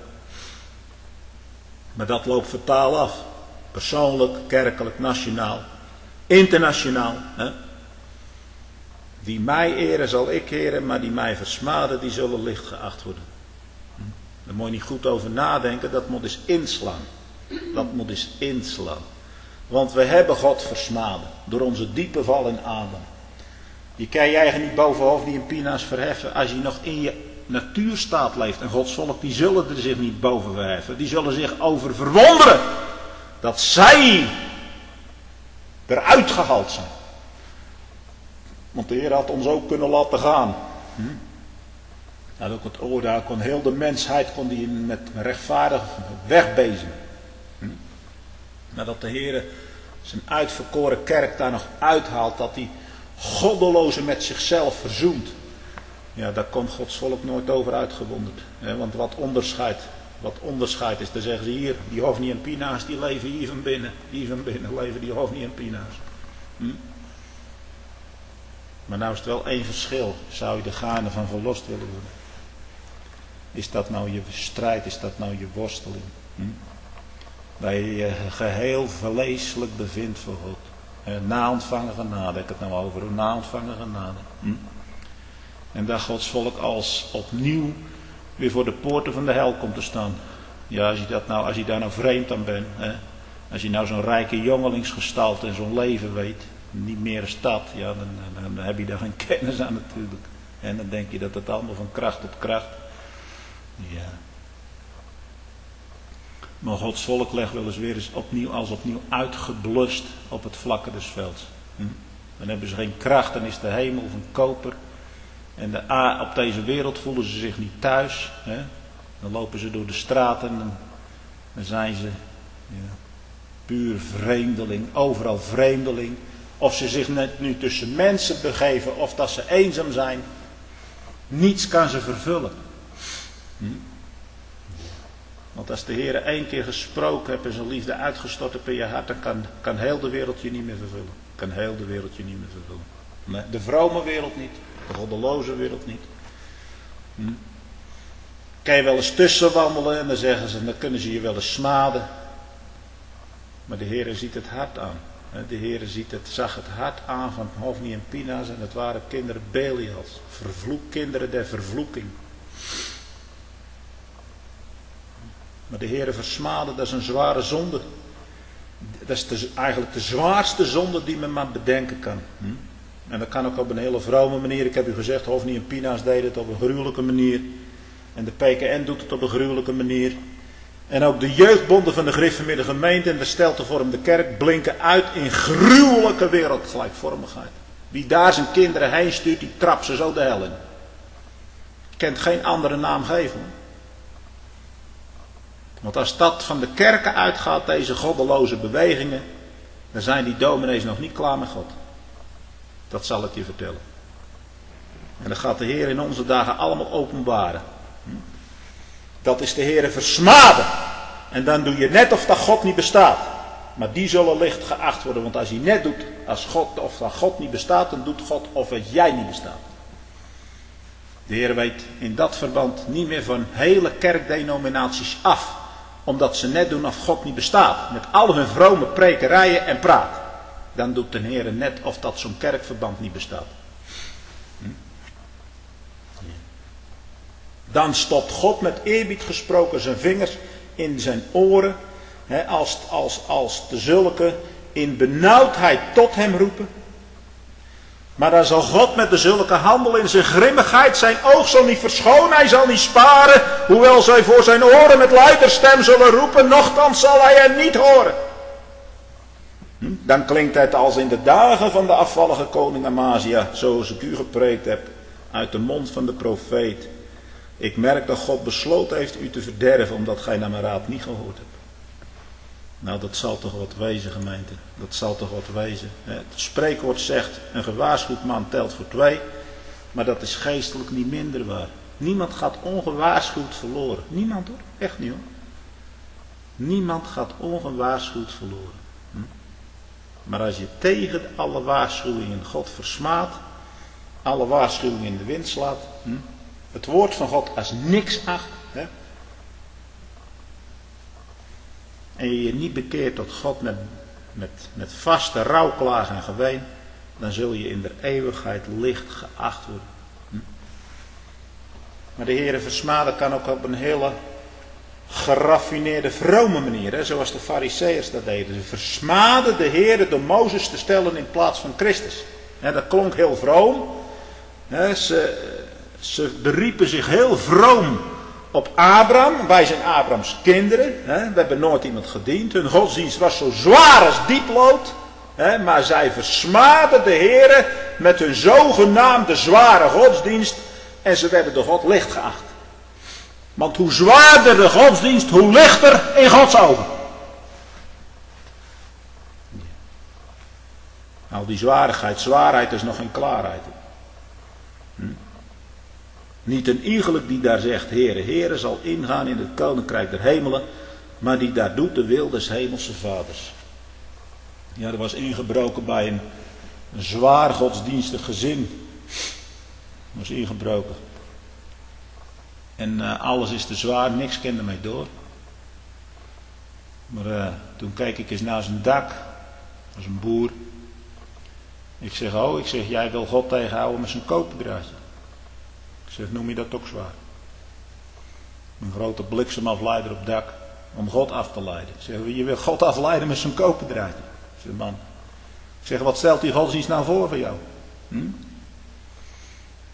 Maar dat loopt fataal af. Persoonlijk, kerkelijk, nationaal. Internationaal. Hè? Die mij eren zal ik eren, maar die mij versmaden, die zullen licht geacht worden. Daar moet je niet goed over nadenken, dat moet eens inslaan. Dat moet eens inslaan. Want we hebben God versmaden door onze diepe val in Adam. Je kan je eigen niet boven Hofni en Pinehas verheffen als je nog in je natuurstaat leeft. En Gods volk, die zullen er zich niet boven verheffen. Die zullen zich over verwonderen dat zij eruit gehaald zijn. Want de Heer had ons ook kunnen laten gaan. Hm? Nou, ook het oordeel kon heel de mensheid kon die met rechtvaardig wegbezen. Hm? Nadat de Heer zijn uitverkoren kerk daar nog uithaalt, dat die goddeloze met zichzelf verzoent. Ja, daar komt Gods volk nooit over uitgewonderd. Hè? Want wat onderscheid, wat onderscheid is, dan zeggen ze hier, die Hofni en Pinehas, die leven hier van binnen. Hier van binnen leven die Hofni en Pinehas. Hm? Maar nou is het wel één verschil. Zou je de gaarne van verlost willen worden? Is dat nou je strijd? Is dat nou je worsteling? Hm? Dat je je geheel vleeselijk bevindt voor God. Na ontvangen genade. Ik heb het nou over. Na ontvangen genade. Hm? En dat Gods volk als opnieuw weer voor de poorten van de hel komt te staan. Ja, als je, dat nou, als je daar nou vreemd aan bent. Hè? Als je nou zo'n rijke jongelingsgestalte en zo'n leven weet. Niet meer een stad. Ja, dan, dan, dan heb je daar geen kennis aan natuurlijk. En dan denk je dat het allemaal van kracht tot kracht. Ja. Maar Gods volk legt wel eens weer eens opnieuw als opnieuw uitgeblust op het vlakke des velds. Hm? Dan hebben ze geen kracht, dan is de hemel van koper. En de A, op deze wereld voelen ze zich niet thuis. Hè? Dan lopen ze door de straten en dan, dan zijn ze ja, puur vreemdeling, overal vreemdeling. Of ze zich net nu tussen mensen begeven of dat ze eenzaam zijn. Niets kan ze vervullen. Hm? Want als de Heer één keer gesproken hebt en zijn liefde uitgestort hebt in je hart, dan kan, kan heel de wereld je niet meer vervullen. Kan heel de wereld je niet meer vervullen. Nee, de vrome wereld niet. De goddeloze wereld niet. Hm? Kan je wel eens tussen wandelen en dan zeggen ze, dan kunnen ze je wel eens smaden. Maar de Heer ziet het hart aan. De Heer ziet het, zag het hart aan van Hofni en Pina's en het waren kinderen Belials. Vervloek, kinderen der vervloeking. Maar de Heer versmaden, dat is een zware zonde. Dat is de, eigenlijk de zwaarste zonde die men maar bedenken kan. Hm? En dat kan ook op een hele vrome manier. Ik heb u gezegd, Hofni en Pina's deden het op een gruwelijke manier. En de P K N doet het op een gruwelijke manier. En ook de jeugdbonden van de gereformeerde gemeente en de steltevormde kerk blinken uit in gruwelijke wereldgelijkvormigheid. Wie daar zijn kinderen heen stuurt, die trapt ze zo de hel in. Kent geen andere naam geven. Want als dat van de kerken uitgaat, deze goddeloze bewegingen, dan zijn die dominees nog niet klaar met God. Dat zal ik je vertellen. En dat gaat de Heer in onze dagen allemaal openbaren. Dat is de Heere versmaden. En dan doe je net of dat God niet bestaat. Maar die zullen licht geacht worden. Want als je net doet als God, of dat God niet bestaat, dan doet God of het jij niet bestaat. De Heer weet in dat verband niet meer van hele kerkdenominaties af. Omdat ze net doen of God niet bestaat. Met al hun vrome prekerijen en praat. Dan doet de Heer net of dat zo'n kerkverband niet bestaat. Hm? Dan stopt God met eerbied gesproken zijn vingers in zijn oren. Hè, als, als, als de zulke in benauwdheid tot hem roepen. Maar dan zal God met de zulke handelen in zijn grimmigheid. Zijn oog zal niet verschonen, hij zal niet sparen. Hoewel zij voor zijn oren met luider stem zullen roepen, nochtans zal hij hen niet horen. Hm? Dan klinkt het als in de dagen van de afvallige koning Amazia, zoals ik u gepreekt heb, uit de mond van de profeet. Ik merk dat God besloten heeft u te verderven, omdat gij naar mijn raad niet gehoord hebt. Nou, dat zal toch wat wezen, gemeente. Dat zal toch wat wezen. Het spreekwoord zegt, een gewaarschuwd man telt voor twee. Maar dat is geestelijk niet minder waar. Niemand gaat ongewaarschuwd verloren. Niemand hoor, echt niet hoor. Niemand gaat ongewaarschuwd verloren. Hm? Maar als je tegen alle waarschuwingen God versmaadt, alle waarschuwingen in de wind slaat, hm? het woord van God als niks acht, hè? En je je niet bekeert tot God met, met, met vaste rouwklaag en geween, dan zul je in de eeuwigheid licht geacht worden. Hm? Maar de Heere versmaden kan ook op een hele geraffineerde, vrome manier, hè? Zoals de Farizeeërs dat deden. Ze versmaden de Heere door Mozes te stellen in plaats van Christus. Hè, dat klonk heel vroom. Hè, ze, ze beriepen zich heel vroom op Abraham. Wij zijn Abrahams kinderen. Hè? We hebben nooit iemand gediend. Hun godsdienst was zo zwaar als dieplood. Hè? Maar zij versmaden de Heere met hun zogenaamde zware godsdienst. En ze werden door God licht geacht. Want hoe zwaarder de godsdienst, hoe lichter in Gods ogen. Al die zwaarigheid, zwaarheid is nog geen klaarheid. Hm? Niet een iegelijk die daar zegt, Heere, Heere zal ingaan in het koninkrijk der hemelen, maar die daar doet de wil des hemelse vaders. Ja, er was ingebroken bij een, een zwaar godsdienstig gezin. Er was ingebroken. En uh, alles is te zwaar, niks kende mij door. Maar uh, toen keek ik eens naar zijn dak. Dat was een boer. Ik zeg, oh, ik zeg, jij wil God tegenhouden met zijn koperdraadje. Ik zeg, noem je dat ook zwaar? Een grote bliksemafleider op het dak om God af te leiden. Ik zeg, je wil God afleiden met zijn koperdraadje. Ik zeg, man. Ik zeg, wat stelt die godsdienst nou voor voor jou? Hm?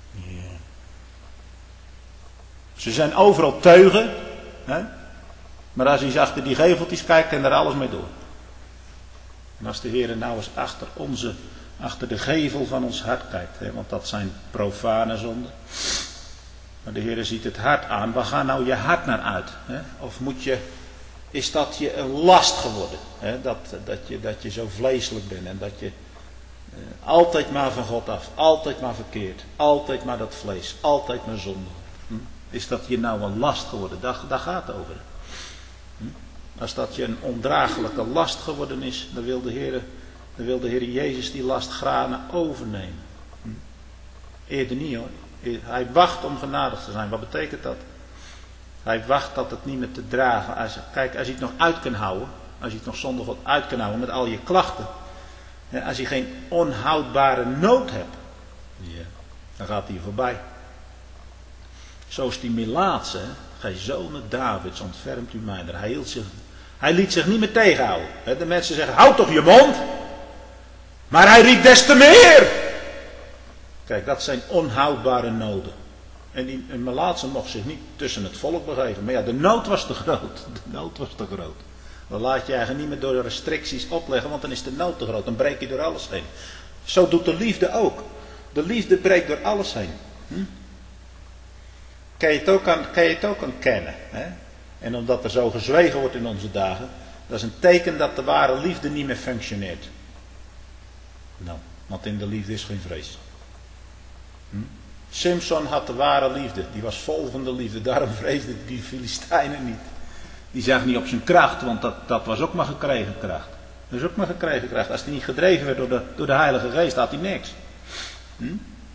Yeah. Ze zijn overal teugen. Hè? Maar als hij eens achter die geveltjes kijkt en er alles mee door. En als de Heer nou eens achter onze, achter de gevel van ons hart kijkt. Hè, want dat zijn profane zonden. Maar de Heer ziet het hart aan. Waar gaat nou je hart naar uit? Hè? Of moet je, is dat je een last geworden? Hè? Dat, dat, je, dat je zo vleeselijk bent. En dat je eh, altijd maar van God af. Altijd maar verkeerd. Altijd maar dat vlees. Altijd maar zonde. Hm? Is dat je nou een last geworden? Daar, daar gaat het over. Hm? Als dat je een ondraaglijke last geworden is. Dan wil de Heer, dan wil de Heer Jezus die last graag overnemen. Hm? Eerder niet hoor. Hij wacht om genadig te zijn. Wat betekent dat? Hij wacht dat het niet meer te dragen. Als, kijk, als je het nog uit kan houden. Als je het nog zonder God uit kan houden met al je klachten. Als je geen onhoudbare nood hebt. Ja, dan gaat hij voorbij. Zo is die Melaatse. Gij zonen Davids, ontfermt u mij. Hij, hield zich, hij liet zich niet meer tegenhouden. De mensen zeggen, houd toch je mond. Maar hij riep des te meer. Kijk, dat zijn onhoudbare noden. En die Melaatse mocht zich niet tussen het volk begeven. Maar ja, de nood was te groot. De nood was te groot. Dan laat je eigenlijk niet meer door de restricties opleggen, want dan is de nood te groot. Dan breek je door alles heen. Zo doet de liefde ook. De liefde breekt door alles heen. Hm? Kan je het ook aan, kan je het ook aan kennen. Hè? En omdat er zo gezwegen wordt in onze dagen, dat is een teken dat de ware liefde niet meer functioneert. Nou, want in de liefde is geen vrees. Hm? Simson had de ware liefde. Die was vol van de liefde. Daarom vreesde die Filistijnen niet. Die zag niet op zijn kracht. Want dat, dat was ook maar gekregen kracht. Dat is ook maar gekregen kracht. Als hij niet gedreven werd door de, door de Heilige Geest, had hij niks. Hm?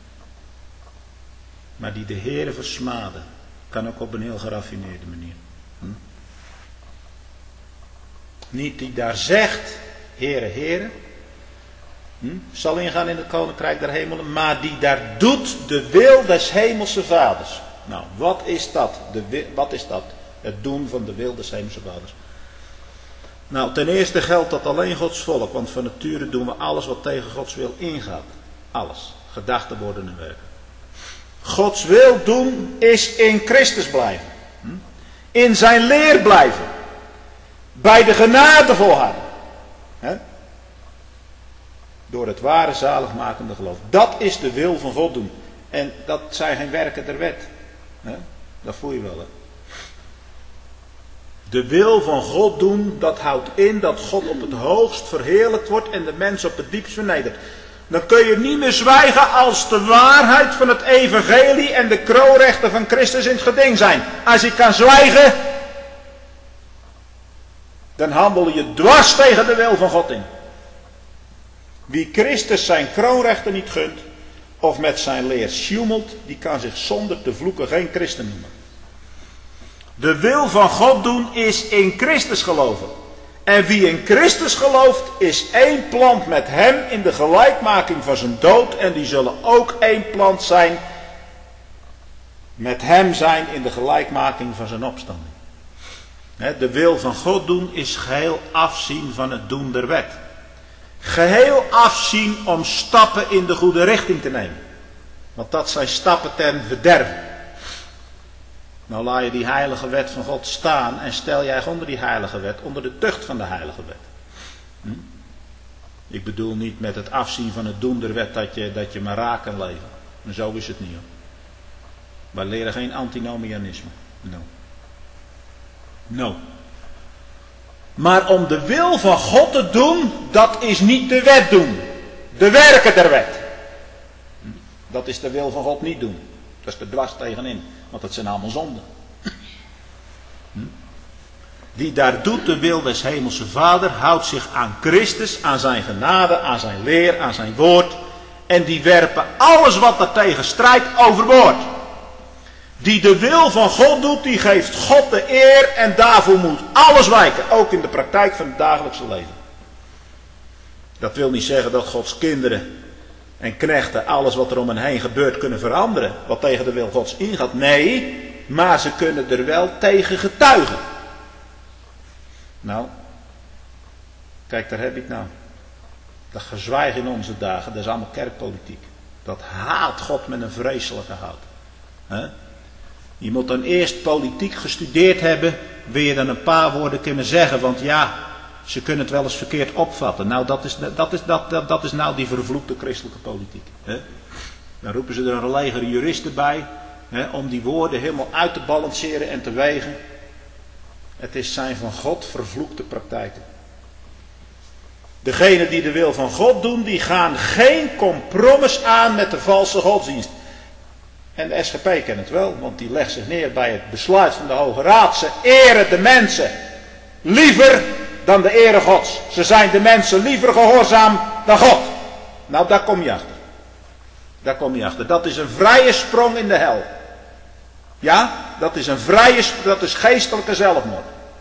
Maar die de Heere versmaden. Kan ook op een heel geraffineerde manier. Hm? Niet die daar zegt. Heere, Heere. Hm? Zal ingaan in het koninkrijk der hemelen, maar die daar doet de wil des hemelse vaders. Nou, wat is dat? De, wat is dat? Het doen van de wil des hemelse vaders. Nou, ten eerste geldt dat alleen Gods volk, want van nature doen we alles wat tegen Gods wil ingaat. Alles. Gedachten, woorden en werken. Gods wil doen is in Christus blijven. Hm? In zijn leer blijven. Bij de genade volharden. Hè? Door het ware zaligmakende geloof. Dat is de wil van God doen. En dat zijn geen werken der wet. He? Dat voel je wel. Hè? De wil van God doen, dat houdt in dat God op het hoogst verheerlijkt wordt en de mens op het diepst vernedert. Dan kun je niet meer zwijgen als de waarheid van het evangelie en de kroonrechten van Christus in het geding zijn. Als je kan zwijgen, dan handel je dwars tegen de wil van God in. Wie Christus zijn kroonrechten niet gunt, of met zijn leer sjoemelt, die kan zich zonder te vloeken geen christen noemen. De wil van God doen is in Christus geloven. En wie in Christus gelooft, is één plant met hem in de gelijkmaking van zijn dood. En die zullen ook één plant zijn, met hem zijn in de gelijkmaking van zijn opstanding. De wil van God doen is geheel afzien van het doen der wet. Geheel afzien om stappen in de goede richting te nemen. Want dat zijn stappen ten verderven. Nou laat je die heilige wet van God staan en stel jij onder die heilige wet, onder de tucht van de heilige wet. Hm? Ik bedoel niet met het afzien van het doen der wet dat je, dat je maar raak kan leven. Maar zo is het niet hoor. Wij leren geen antinomianisme. No. No. Maar om de wil van God te doen, dat is niet de wet doen. De werken der wet. Dat is de wil van God niet doen. Dat is er dwars tegenin. Want dat zijn allemaal zonden. Die daar doet de wil des hemelse Vader, houdt zich aan Christus, aan zijn genade, aan zijn leer, aan zijn woord. En die werpen alles wat daartegen strijdt overboord. Die de wil van God doet, die geeft God de eer en daarvoor moet alles wijken. Ook in de praktijk van het dagelijkse leven. Dat wil niet zeggen dat Gods kinderen en knechten alles wat er om hen heen gebeurt kunnen veranderen. Wat tegen de wil Gods ingaat. Nee, maar ze kunnen er wel tegen getuigen. Nou, kijk daar heb je het nou. Dat gezwijg in onze dagen, dat is allemaal kerkpolitiek. Dat haat God met een vreselijke haat. He? Je moet dan eerst politiek gestudeerd hebben wil je dan een paar woorden kunnen zeggen, want ja, ze kunnen het wel eens verkeerd opvatten. Nou, dat is, dat is, dat, dat, dat is nou die vervloekte christelijke politiek. Hè? Dan roepen ze er een leger juristen bij, hè, om die woorden helemaal uit te balanceren en te wegen. Het is zijn van God vervloekte praktijken. Degenen die de wil van God doen, die gaan geen compromis aan met de valse godsdienst. En de S G P kent het wel, want die legt zich neer bij het besluit van de Hoge Raad. Ze eren de mensen liever dan de ere Gods. Ze zijn de mensen liever gehoorzaam dan God. Nou, daar kom je achter. Daar kom je achter. Dat is een vrije sprong in de hel. Ja, dat is een vrije, dat is geestelijke zelfmoord.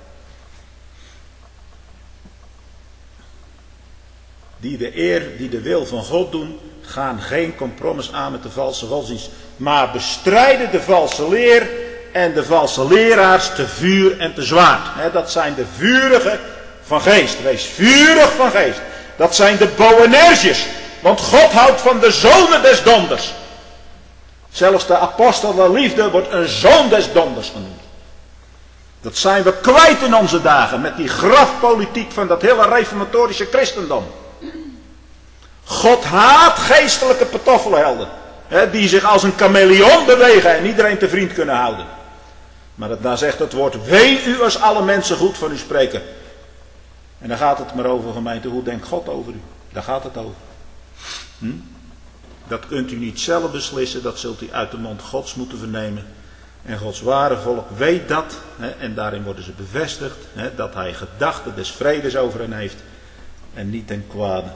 Die de eer, die de wil van God doen, gaan geen compromis aan met de valse godsdienst. Maar bestrijden de valse leer en de valse leraars te vuur en te zwaard. He, dat zijn de vurigen van geest. Wees vurig van geest. Dat zijn de Boanerges. Want God houdt van de zonen des donders. Zelfs de apostel der liefde wordt een zoon des donders genoemd. Dat zijn we kwijt in onze dagen met die grafpolitiek van dat hele reformatorische christendom. God haat geestelijke pantoffelhelden. Hè, die zich als een chameleon bewegen en iedereen te vriend kunnen houden. Maar dat, daar zegt het woord, wee u als alle mensen goed van u spreken. En dan gaat het maar over, gemeente, hoe denkt God over u? Daar gaat het over. Hm? Dat kunt u niet zelf beslissen, dat zult u uit de mond Gods moeten vernemen. En Gods ware volk weet dat, hè, en daarin worden ze bevestigd, hè, dat hij gedachten des vredes over hen heeft en niet ten kwade.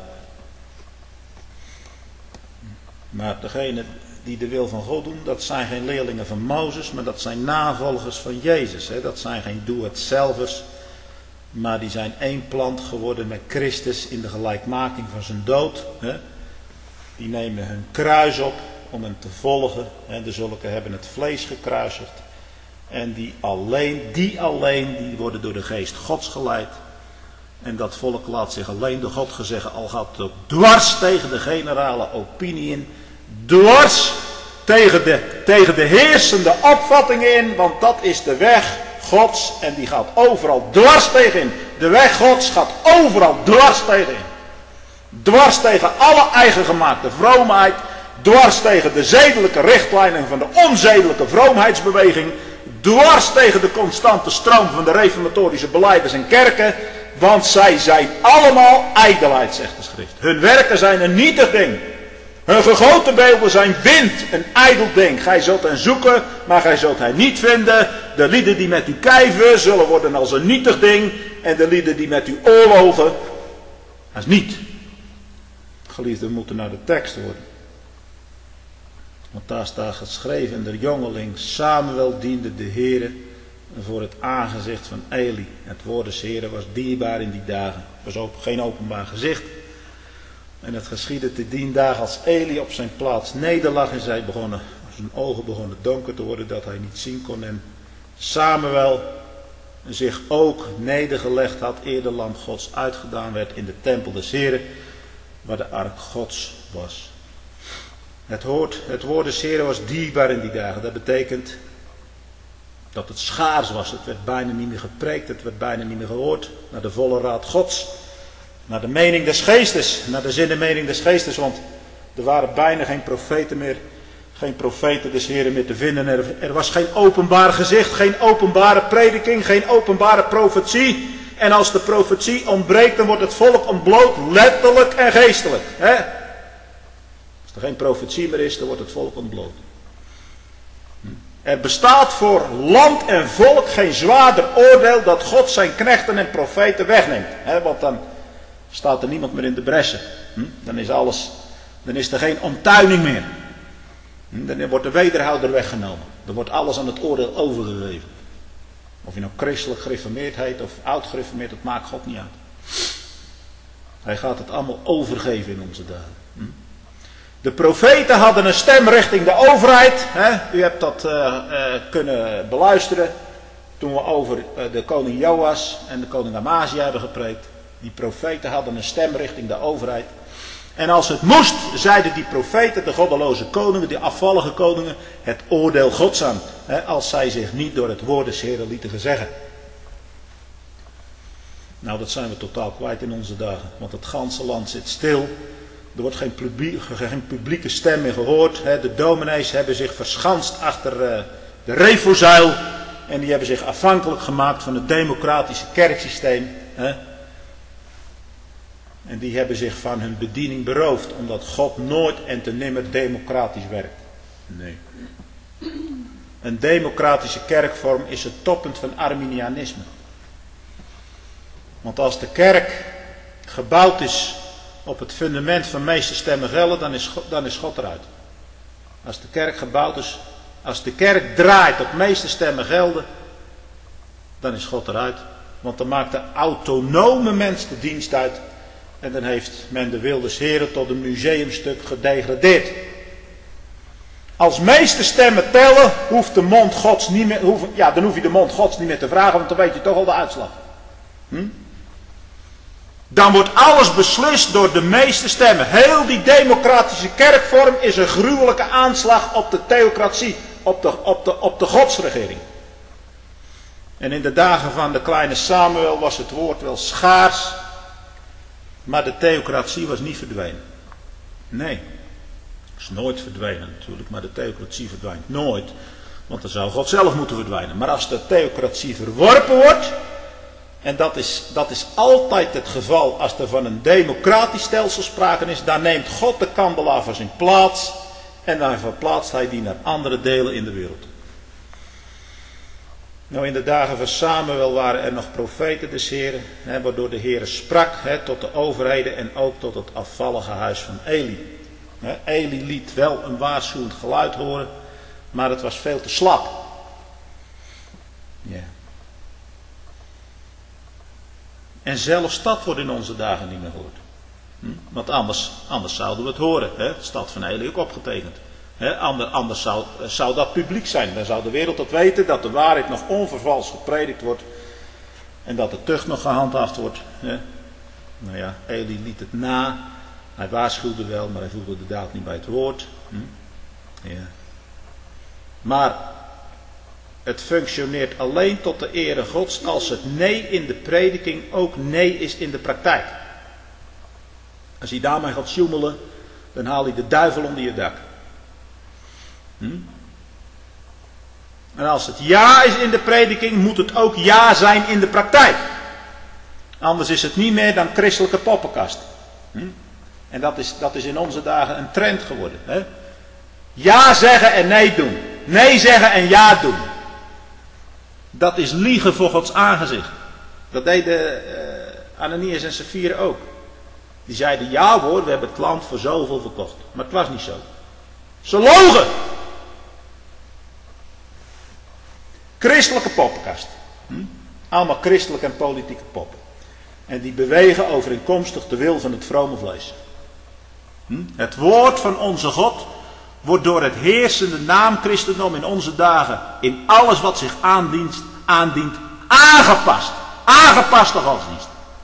Maar degenen die de wil van God doen, dat zijn geen leerlingen van Mozes, maar dat zijn navolgers van Jezus. Hè. Dat zijn geen doe-het-zelvers, maar die zijn één plant geworden met Christus in de gelijkmaking van zijn dood. Hè. Die nemen hun kruis op om hem te volgen. Hè. De zulken hebben het vlees gekruisigd. En die alleen, die alleen, die worden door de geest Gods geleid. En dat volk laat zich alleen door God gezeggen, al gaat het ook dwars tegen de generale opinie in. Dwars tegen de, tegen de heersende opvattingen in, want dat is de weg Gods en die gaat overal dwars tegenin. De weg Gods gaat overal dwars tegenin. Dwars tegen alle eigengemaakte vroomheid, dwars tegen de zedelijke richtlijnen van de onzedelijke vroomheidsbeweging, dwars tegen de constante stroom van de reformatorische belijders en kerken, want zij zijn allemaal ijdelheid, zegt de schrift. Hun werken zijn een nietig ding. Hun gegoten beelden zijn wind, een ijdel ding. Gij zult hen zoeken, maar gij zult hen niet vinden. De lieden die met u kijven zullen worden als een nietig ding. En de lieden die met u oorlogen, als niet. Geliefden, we moeten naar de tekst worden. Want daar staat geschreven, de jongeling Samuel diende de Heere voor het aangezicht van Eli. Het woord des Heeren was dierbaar in die dagen. Het was ook geen openbaar gezicht. En het geschiedde te dien dagen als Eli op zijn plaats nederlag en zij begonnen, zijn ogen begonnen donker te worden dat hij niet zien kon. En Samuel zich ook nedergelegd had eer de lamp Gods uitgedaan werd in de tempel des Heeren, waar de ark Gods was. Het woord, het woord des Heeren was dierbaar in die dagen. Dat betekent dat het schaars was. Het werd bijna niet meer gepreekt, het werd bijna niet meer gehoord. Naar de volle raad Gods. Naar de mening des geestes. Naar de zin en mening des geestes. Want er waren bijna geen profeten meer. Geen profeten des Heren meer te vinden. Er, er was geen openbaar gezicht. Geen openbare prediking. Geen openbare profetie. En als de profetie ontbreekt, dan wordt het volk ontbloot. Letterlijk en geestelijk. Hè? Als er geen profetie meer is, dan wordt het volk ontbloot. Er bestaat voor land en volk geen zwaarder oordeel dat God zijn knechten en profeten wegneemt. He, want dan staat er niemand meer in de bressen. Hm? Dan is alles, dan is er geen omtuining meer. Hm? Dan wordt de wederhouder weggenomen. Dan wordt alles aan het oordeel overgegeven. Of je nou christelijk gereformeerd heet of oud gereformeerd, dat maakt God niet uit. Hij gaat het allemaal overgeven in onze dagen. Hm? De profeten hadden een stem richting de overheid. Hè? U hebt dat uh, uh, kunnen beluisteren toen we over uh, de koning Joas en de koning Amazia hebben gepreekt. Die profeten hadden een stem richting de overheid. En als het moest, zeiden die profeten, de goddeloze koningen, die afvallige koningen, het oordeel Gods aan. Hè? Als zij zich niet door het woord des Heren lieten gezeggen. Nou, dat zijn we totaal kwijt in onze dagen. Want het ganse land zit stil. Er wordt geen, publiek, geen publieke stem meer gehoord. De dominees hebben zich verschanst achter de refozuil. En die hebben zich afhankelijk gemaakt van het democratische kerksysteem. En die hebben zich van hun bediening beroofd. Omdat God nooit en te nimmer democratisch werkt. Nee. Een democratische kerkvorm is het toppunt van Arminianisme. Want als de kerk gebouwd is op het fundament van meeste stemmen gelden, dan is, God, dan is God eruit. Als de kerk gebouwd is, als de kerk draait op meeste stemmen gelden, dan is God eruit. Want dan maakt de autonome mens de dienst uit. En dan heeft men de Wilders Heren tot een museumstuk gedegradeerd. Als meeste stemmen tellen, hoeft de mond Gods niet meer, hoef, ja, dan hoef je de mond Gods niet meer te vragen, want dan weet je toch al de uitslag. Hm? Dan wordt alles beslist door de meeste stemmen. Heel die democratische kerkvorm is een gruwelijke aanslag op de theocratie, op de, op de, op de godsregering. En in de dagen van de kleine Samuel was het woord wel schaars, maar de theocratie was niet verdwenen. Nee. Is nooit verdwenen natuurlijk, maar de theocratie verdwijnt nooit. Want dan zou God zelf moeten verdwijnen. Maar als de theocratie verworpen wordt, en dat is, dat is altijd het geval als er van een democratisch stelsel sprake is, dan neemt God de kandelaar zijn plaats en dan verplaatst hij die naar andere delen in de wereld. Nou, in de dagen van Samuel waren er nog profeten des Heren, hè, waardoor de Heere sprak hè, tot de overheden en ook tot het afvallige huis van Eli. Eli liet wel een waarschuwend geluid horen, maar het was veel te slap. Ja. En zelfs dat wordt in onze dagen niet meer gehoord. Hm? Want anders, anders zouden we het horen. Hè? De stad van Eli ook opgetekend. Hè? Anders, anders zou, zou dat publiek zijn. Dan zou de wereld dat weten, dat de waarheid nog onvervalst gepredikt wordt. En dat de tucht nog gehandhaafd wordt. Hè? Nou ja, Eli liet het na. Hij waarschuwde wel, maar hij voegde de daad niet bij het woord. Hm? Ja. Maar het functioneert alleen tot de ere Gods als het nee in de prediking ook nee is in de praktijk. Als hij daarmee gaat sjoemelen, dan haal hij de duivel onder je dak. Hm? En als het ja is in de prediking, moet het ook ja zijn in de praktijk. Anders is het niet meer dan christelijke poppenkast. Hm? En dat is, dat is in onze dagen een trend geworden. Hè? Ja zeggen en nee doen. Nee zeggen en ja doen. Dat is liegen voor Gods aangezicht. Dat deden uh, Ananias en Sapphira ook. Die zeiden ja hoor, we hebben het land voor zoveel verkocht. Maar het was niet zo. Ze logen. Christelijke poppenkast. Hm? Allemaal christelijke en politieke poppen. En die bewegen overeenkomstig de wil van het vrome vlees. Hm? Het woord van onze God wordt door het heersende naamchristendom in onze dagen in alles wat zich aandient, aandient aangepast. Aangepaste godsdienst.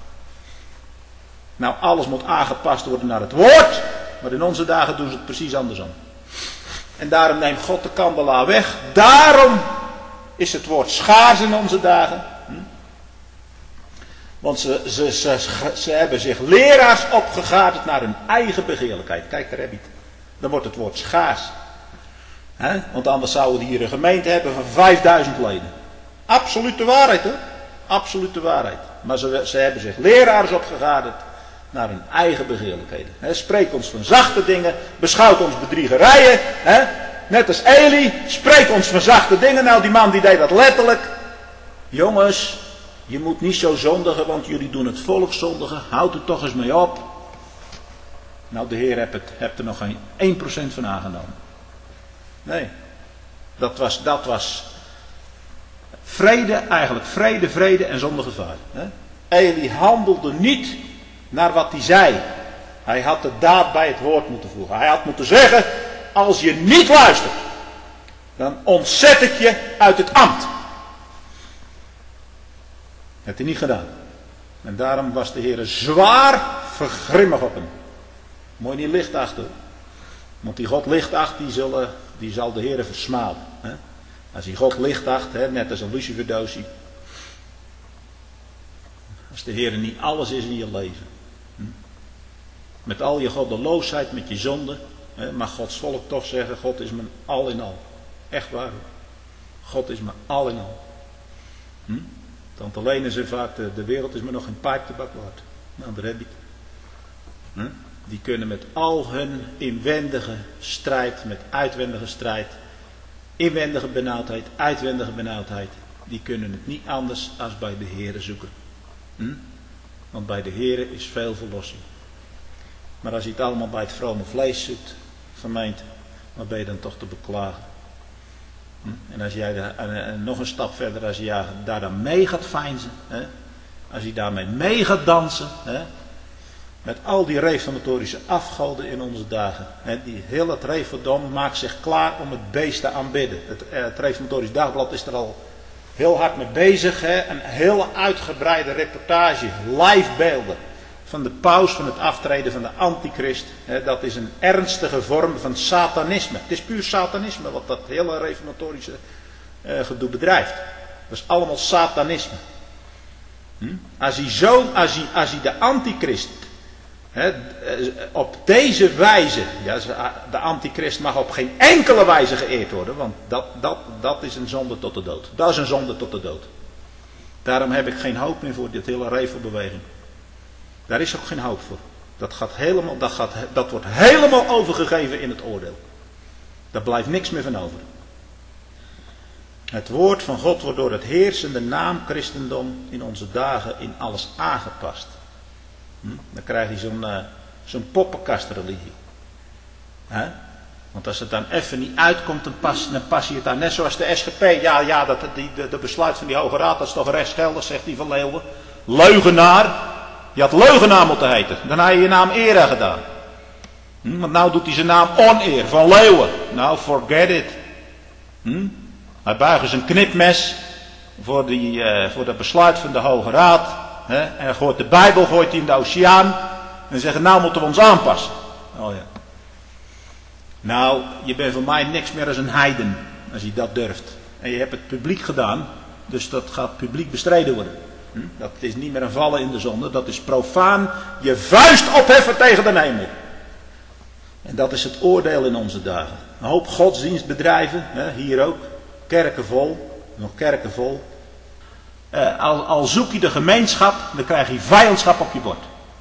Nou, alles moet aangepast worden naar het woord, maar in onze dagen doen ze het precies andersom. En daarom neemt God de kandelaar weg. Daarom is het woord schaars in onze dagen. Hm? Want ze, ze, ze, ze hebben zich leraars opgegaderd naar hun eigen begeerlijkheid. Kijk, daar heb je het. Dan wordt het woord schaars. He? Want anders zouden we hier een gemeente hebben van vijfduizend leden. Absolute waarheid hoor. Absolute waarheid. Maar ze, ze hebben zich leraars opgegaderd naar hun eigen begeerlijkheden. He? Spreek ons van zachte dingen. Beschouwt ons bedriegerijen. He? Net als Eli. Spreek ons van zachte dingen. Nou, die man die deed dat letterlijk. Jongens, je moet niet zo zondigen, want jullie doen het volk zondigen. Houd er toch eens mee op. Nou, de Heer heeft, het, heeft er nog geen één procent van aangenomen. Nee. Dat was, dat was vrede, eigenlijk vrede, vrede en zonder gevaar. Hè? Eli handelde niet naar wat hij zei. Hij had de daad bij het woord moeten voegen. Hij had moeten zeggen, als je niet luistert, dan ontzet ik je uit het ambt. Dat heeft hij niet gedaan. En daarom was de Heer zwaar vergrimmig op hem. Mooi niet licht achter. Want die God licht acht, die, zullen, die zal de Heer versmalen. Hè? Als hij God licht acht, hè, net als een luciferdoosie. Als de Heer niet alles is in je leven. Hm? Met al je goddeloosheid, met je zonde. Hè, mag Gods volk toch zeggen, God is mijn al in al. Echt waar. God is mijn al in al. Hm? Tante Lene zei vaak, de, de wereld is me nog geen pijptabak waard. Nou, daar heb je het. Hm? Die kunnen met al hun inwendige strijd, met uitwendige strijd, inwendige benauwdheid, uitwendige benauwdheid, die kunnen het niet anders als bij de Heere zoeken. Hm? Want bij de Heere is veel verlossing. Maar als je het allemaal bij het vrome vlees zoekt, gemeente, dan ben je dan toch te beklagen. Hm? En als jij daar, en, en nog een stap verder, als je ja, daar dan mee gaat veinzen, hè? Als je daarmee mee gaat dansen, hè? Met al die reformatorische afgoden in onze dagen. Hè? Die, heel het reformdom maakt zich klaar om het beest te aanbidden. Het, het reformatorisch dagblad is er al heel hard mee bezig. Hè? Een hele uitgebreide reportage, live beelden van de paus, van het aftreden van de antichrist. Hè? Dat is een ernstige vorm van satanisme. Het is puur satanisme wat dat hele reformatorische uh, gedoe bedrijft. Dat is allemaal satanisme. Hm? Als hij zo, als hij, als hij de antichrist He, op deze wijze, ja, de antichrist mag op geen enkele wijze geëerd worden, want dat, dat, dat is een zonde tot de dood. Dat is een zonde tot de dood. Daarom heb ik geen hoop meer voor dit hele revelbeweging. Daar is ook geen hoop voor. Dat, gaat helemaal, dat, gaat, dat wordt helemaal overgegeven in het oordeel. Daar blijft niks meer van over. Het woord van God wordt door het heersende naam christendom in onze dagen in alles aangepast. Dan krijg je zo'n uh, zo'n poppenkastreligie. He? Want als het dan even niet uitkomt, dan pas, dan pas je het aan. Net zoals de S G P. Ja, ja, dat, die, de, de besluit van die Hoge Raad, dat is toch rechtsgeldig, zegt die van Leeuwen. Leugenaar. Je had leugenaar moeten heten. Dan had je je naam Era gedaan. Hm? Want nou doet hij zijn naam oneer, van Leeuwen. Nou, forget it. Hm? Hij buigen zijn knipmes voor, die, uh, voor dat besluit van de Hoge Raad. He, en hij gooit de Bijbel gooit hij in de oceaan. En zeggen, nou moeten we ons aanpassen. Oh ja. Nou, je bent voor mij niks meer als een heiden. Als je dat durft. En je hebt het publiek gedaan. Dus dat gaat publiek bestreden worden. Hm? Dat is niet meer een vallen in de zonde. Dat is profaan. Je vuist opheffen tegen de hemel. En dat is het oordeel in onze dagen. Een hoop godsdienstbedrijven. Hè, hier ook. Kerken vol. Nog kerken vol. Uh, al, al zoek je de gemeenschap, dan krijg je vijandschap op je bord.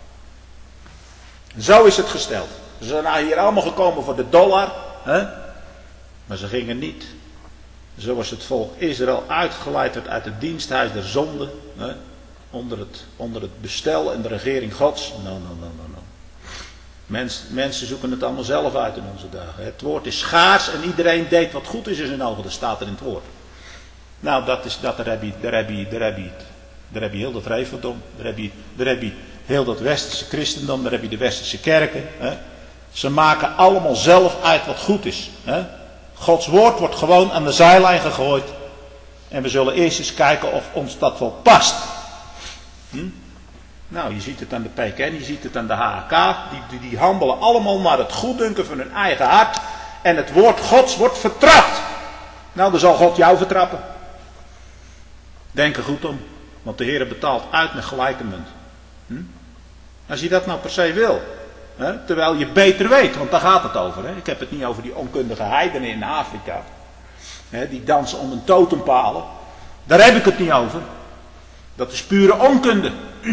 Zo is het gesteld. Ze zijn nou hier allemaal gekomen voor de dollar. Hè? Maar ze gingen niet. Zoals het volk Israël uitgeleid werd uit het diensthuis der zonde. Hè? Onder, het, onder het bestel en de regering Gods. No, no, no, no, no. Mens, mensen zoeken het allemaal zelf uit in onze dagen. Het woord is schaars en iedereen deed wat goed is in zijn ogen. Dat staat er in het woord. Nou, dat is, dat, daar, heb je, daar, heb je, daar, heb je, daar heb je heel dat reveldom, daar heb je, daar heb je heel dat westerse christendom, daar heb je de westerse kerken. Hè. Ze maken allemaal zelf uit wat goed is. Hè. Gods woord wordt gewoon aan de zijlijn gegooid. En we zullen eerst eens kijken of ons dat wel past. Hm? Nou, je ziet het aan de P K N, je ziet het aan de H K. Die, die, die handelen allemaal naar het goeddunken van hun eigen hart. En het woord Gods wordt vertrapt. Nou, dan zal God jou vertrappen. Denk er goed om. Want de Heer betaalt uit met gelijke munt. Hm? Als je dat nou per se wil. Hè? Terwijl je beter weet. Want daar gaat het over. Hè? Ik heb het niet over die onkundige heidenen in Afrika. Hè? Die dansen om een totempalen. Daar heb ik het niet over. Dat is pure onkunde.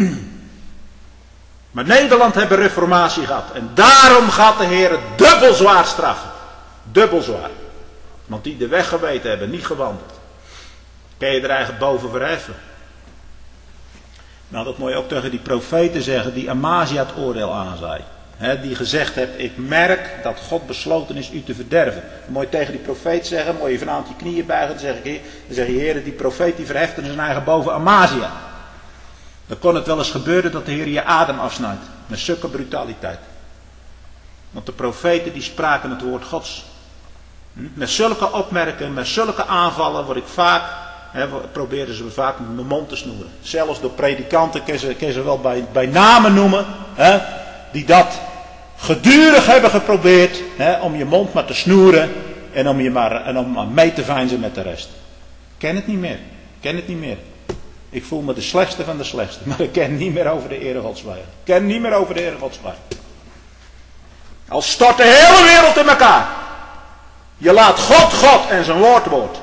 Maar Nederland heeft reformatie gehad. En daarom gaat de Heer dubbel zwaar straffen. Dubbel zwaar. Want die de weg geweten hebben, niet gewandeld. Kun je er eigenlijk boven verheffen? Nou, dat moet je ook tegen die profeten zeggen die Amazia het oordeel aanzaaien. He, die gezegd heeft, ik merk dat God besloten is u te verderven. Dan moet je tegen die profeet zeggen, moet je vanavond je knieën buigen. Dan zeg, ik, dan zeg je, Heer, die profeet die verheft er zijn eigen boven Amazia. Dan kon het wel eens gebeuren dat de Heer je adem afsnijdt. Met zulke brutaliteit. Want de profeten die spraken het woord Gods. Met zulke opmerkingen, met zulke aanvallen word ik vaak, he, proberen ze vaak met mijn mond te snoeren. Zelfs door predikanten kun je ze, ze wel bij, bij namen noemen, he, die dat gedurig hebben geprobeerd, he, om je mond maar te snoeren en om je maar, en om maar mee te veinzen met de rest. Ken het niet meer, ken het niet meer. Ik voel me de slechtste van de slechtste. Maar ik ken niet meer over de Heere God zwijgen. Ik ken niet meer over de Heere God zwijgen. Al stort de hele wereld in elkaar. Je laat God God en zijn woord woord.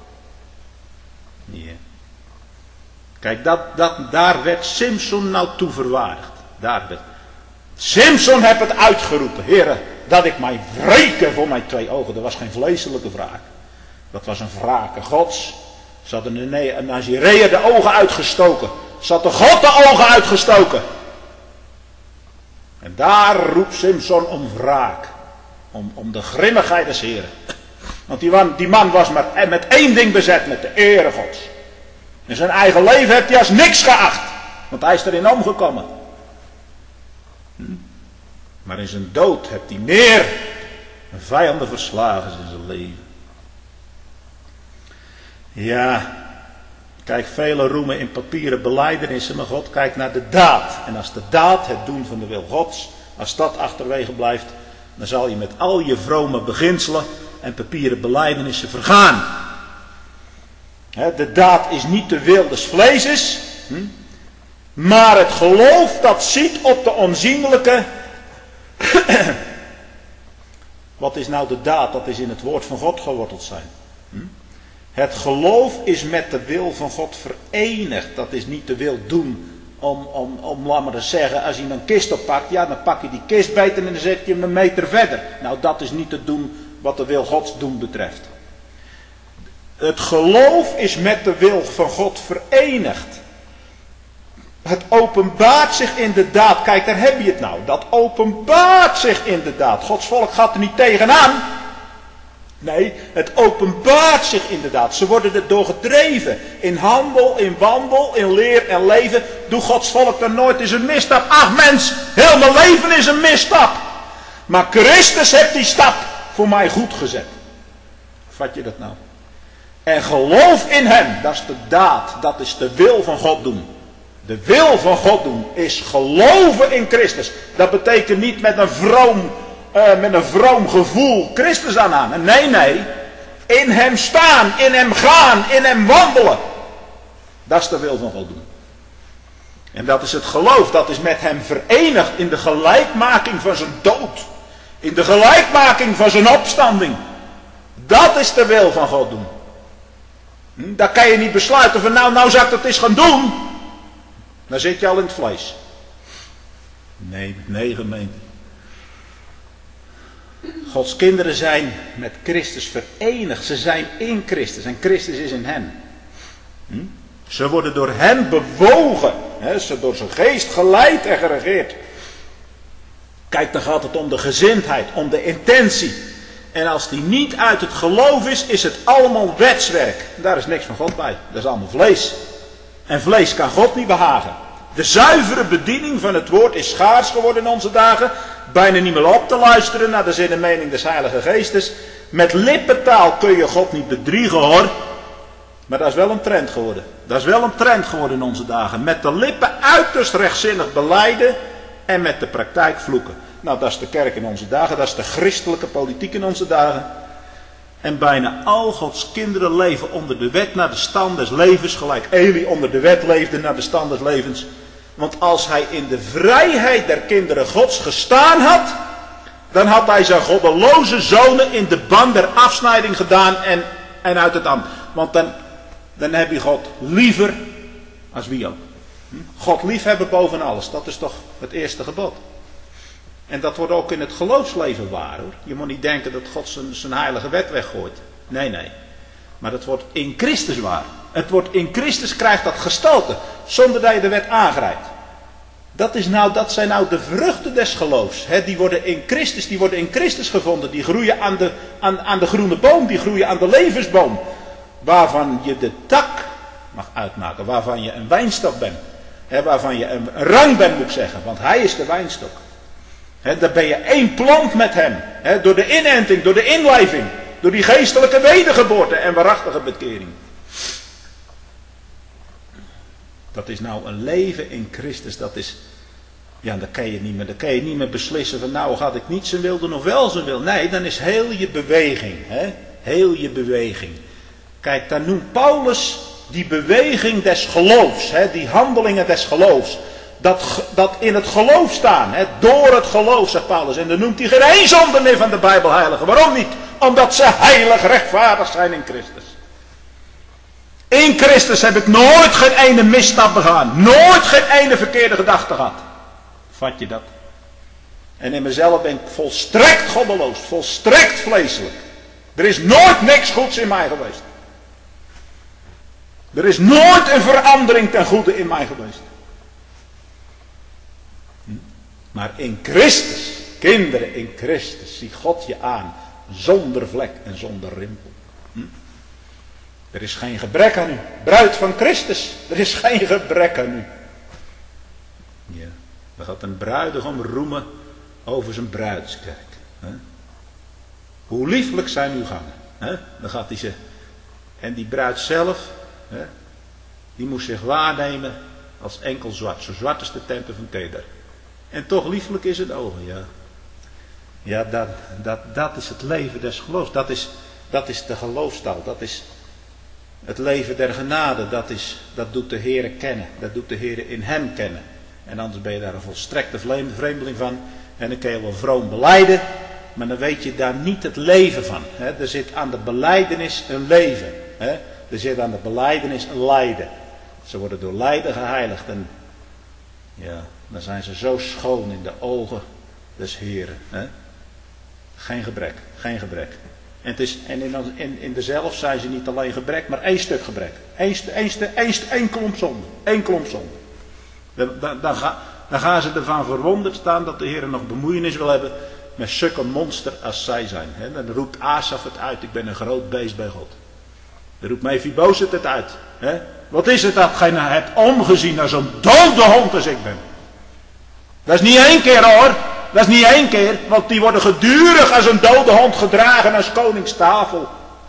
Nee. Kijk, dat, dat, daar werd Simson nou toe verwaardigd. Daar werd. Simson heeft het uitgeroepen. Heere, dat ik mij wreken voor mijn twee ogen. Dat was geen vleeselijke wraak. Dat was een wraak Gods. Ze hadden een Nazireër de ogen uitgestoken. Ze hadden God de ogen uitgestoken. En daar roept Simson om wraak. Om, om de grimmigheid des Heren. Want die man, die man was maar met één ding bezet. Met de ere Gods. In zijn eigen leven heeft hij als niks geacht. Want hij is erin omgekomen. Hm? Maar in zijn dood heeft hij meer vijanden verslagen in zijn leven. Ja, kijk, velen roemen in papieren belijdenissen, maar God kijkt naar de daad. En als de daad, het doen van de wil Gods, als dat achterwege blijft, dan zal je met al je vrome beginselen en papieren belijdenissen vergaan. He, de daad is niet de wil des vleeses, hm? maar het geloof dat ziet op de onzienlijke. Wat is nou de daad? Dat is in het woord van God geworteld zijn. Hm? Het geloof is met de wil van God verenigd. Dat is niet de wil doen om, om, om laat maar eens zeggen, als je een kist oppakt, ja, dan pak je die kist beter en dan zet je hem een meter verder. Nou, dat is niet te doen wat de wil Gods doen betreft. Het geloof is met de wil van God verenigd. Het openbaart zich in de daad. Kijk, daar heb je het nou. Dat openbaart zich in de daad. Gods volk gaat er niet tegenaan. Nee, het openbaart zich inderdaad. Ze worden er door gedreven. In handel, in wandel, in leer en leven. Doe Gods volk er nooit eens een misstap. Ach mens, heel mijn leven is een misstap. Maar Christus heeft die stap voor mij goed gezet. Vat je dat nou? En geloof in hem, dat is de daad. Dat is de wil van God doen. De wil van God doen is geloven in Christus. Dat betekent niet met een vroom... Uh, met een vroom gevoel Christus aanhangen. Nee, nee. In hem staan, in hem gaan, in hem wandelen. Dat is de wil van God doen. En dat is het geloof, dat is met hem verenigd in de gelijkmaking van zijn dood. In de gelijkmaking van zijn opstanding. Dat is de wil van God doen. Hm? Daar kan je niet besluiten van nou, nou zou ik dat eens gaan doen. Dan zit je al in het vlees. Nee, nee gemeente. Gods kinderen zijn met Christus verenigd. Ze zijn in Christus en Christus is in hen. Hm? Ze worden door hem bewogen. Hè? Ze door zijn geest geleid en geregeerd. Kijk, dan gaat het om de gezindheid, om de intentie. En als die niet uit het geloof is, is het allemaal wetswerk. Daar is niks van God bij. Dat is allemaal vlees. En vlees kan God niet behagen. De zuivere bediening van het woord is schaars geworden in onze dagen. Bijna niet meer op te luisteren naar de zin en mening des Heilige Geestes. Met lippentaal kun je God niet bedriegen hoor. Maar dat is wel een trend geworden. Dat is wel een trend geworden in onze dagen. Met de lippen uiterst rechtzinnig belijden en met de praktijk vloeken. Nou, dat is de kerk in onze dagen. Dat is de christelijke politiek in onze dagen. En bijna al Gods kinderen leven onder de wet naar de stand des levens. Gelijk Eli onder de wet leefde naar de stand des levens. Want als hij in de vrijheid der kinderen Gods gestaan had, dan had hij zijn goddeloze zonen in de ban der afsnijding gedaan en, en uit het ambt. Want dan, dan heb je God liever als wie ook. God liefhebben boven alles, dat is toch het eerste gebod. En dat wordt ook in het geloofsleven waar hoor. Je moet niet denken dat God zijn, zijn heilige wet weggooit. Nee, nee. Maar dat wordt in Christus waar. Het wordt in Christus krijgt dat gestalte. Zonder dat je de wet aangrijpt. Dat, is nou, dat zijn nou de vruchten des geloofs. He, die worden in Christus, die worden in Christus gevonden. Die groeien aan de, aan, aan de groene boom. Die groeien aan de levensboom. Waarvan je de tak mag uitmaken. Waarvan je een wijnstok bent. He, waarvan je een, een rang bent moet ik zeggen. Want hij is de wijnstok. He, dan ben je één plant met hem. He, door de inenting, door de inlijving. Door die geestelijke wedergeboorte en waarachtige bekering. Dat is nou een leven in Christus. Dat is, ja, dat kan je niet meer, dat kan je niet meer beslissen van nou gaat ik niet zijn wil doen of wel zijn wil. Nee, dan is heel je beweging. Hè? Heel je beweging. Kijk, daar noemt Paulus die beweging des geloofs, hè, die handelingen des geloofs, dat, dat in het geloof staan, hè, door het geloof, zegt Paulus. En dan noemt hij geen één zonde meer van de Bijbel heilige. Waarom niet? Omdat ze heilig rechtvaardig zijn in Christus. In Christus heb ik nooit geen ene misstap begaan. Nooit geen ene verkeerde gedachte gehad. Vat je dat? En in mezelf ben ik volstrekt goddeloos. Volstrekt vleeselijk. Er is nooit niks goeds in mij geweest. Er is nooit een verandering ten goede in mij geweest. Maar in Christus, kinderen in Christus, ziet God je aan. Zonder vlek en zonder rimpel. Hm? Er is geen gebrek aan u. Bruid van Christus, er is geen gebrek aan u. Ja, dan gaat een bruidegom roemen over zijn bruidskerk. Hè? Hoe lieflijk zijn uw gangen. Hè? Dan gaat hij ze. En die bruid zelf, hè, die moest zich waarnemen als enkel zwart. Zo zwart is de tempel van Kedar. En toch lieflijk is het ogen, ja. Ja, dat, dat, dat is het leven des geloofs. Dat is, dat is de geloofstaal. Dat is het leven der genade. Dat, is, dat doet de Heere kennen. Dat doet de Heere in hem kennen. En anders ben je daar een volstrekte vreemdeling van. En dan kun je wel vroom belijden. Maar dan weet je daar niet het leven van. Hè? Er zit aan de belijdenis een leven. Hè? Er zit aan de belijdenis een lijden. Ze worden door lijden geheiligd. En ja, dan zijn ze zo schoon in de ogen des Heeren. Hè? Geen gebrek, geen gebrek. En, het is, en in, in, in dezelf zijn ze niet alleen gebrek, maar één stuk gebrek. Eén, één, één, één klomp zonde. Eén klomp zonde. Dan, dan, dan, ga, dan gaan ze ervan verwonderd staan dat de Heer nog bemoeienis wil hebben met zulke monster als zij zijn. He, dan roept Asaf het uit, ik ben een groot beest bij God. Dan roept Mephibozet het uit. He. Wat is het dat gij nou hebt omgezien naar zo'n dode hond als ik ben? Dat is niet één keer hoor. Dat is niet één keer, want die worden gedurig als een dode hond gedragen als koningstafel.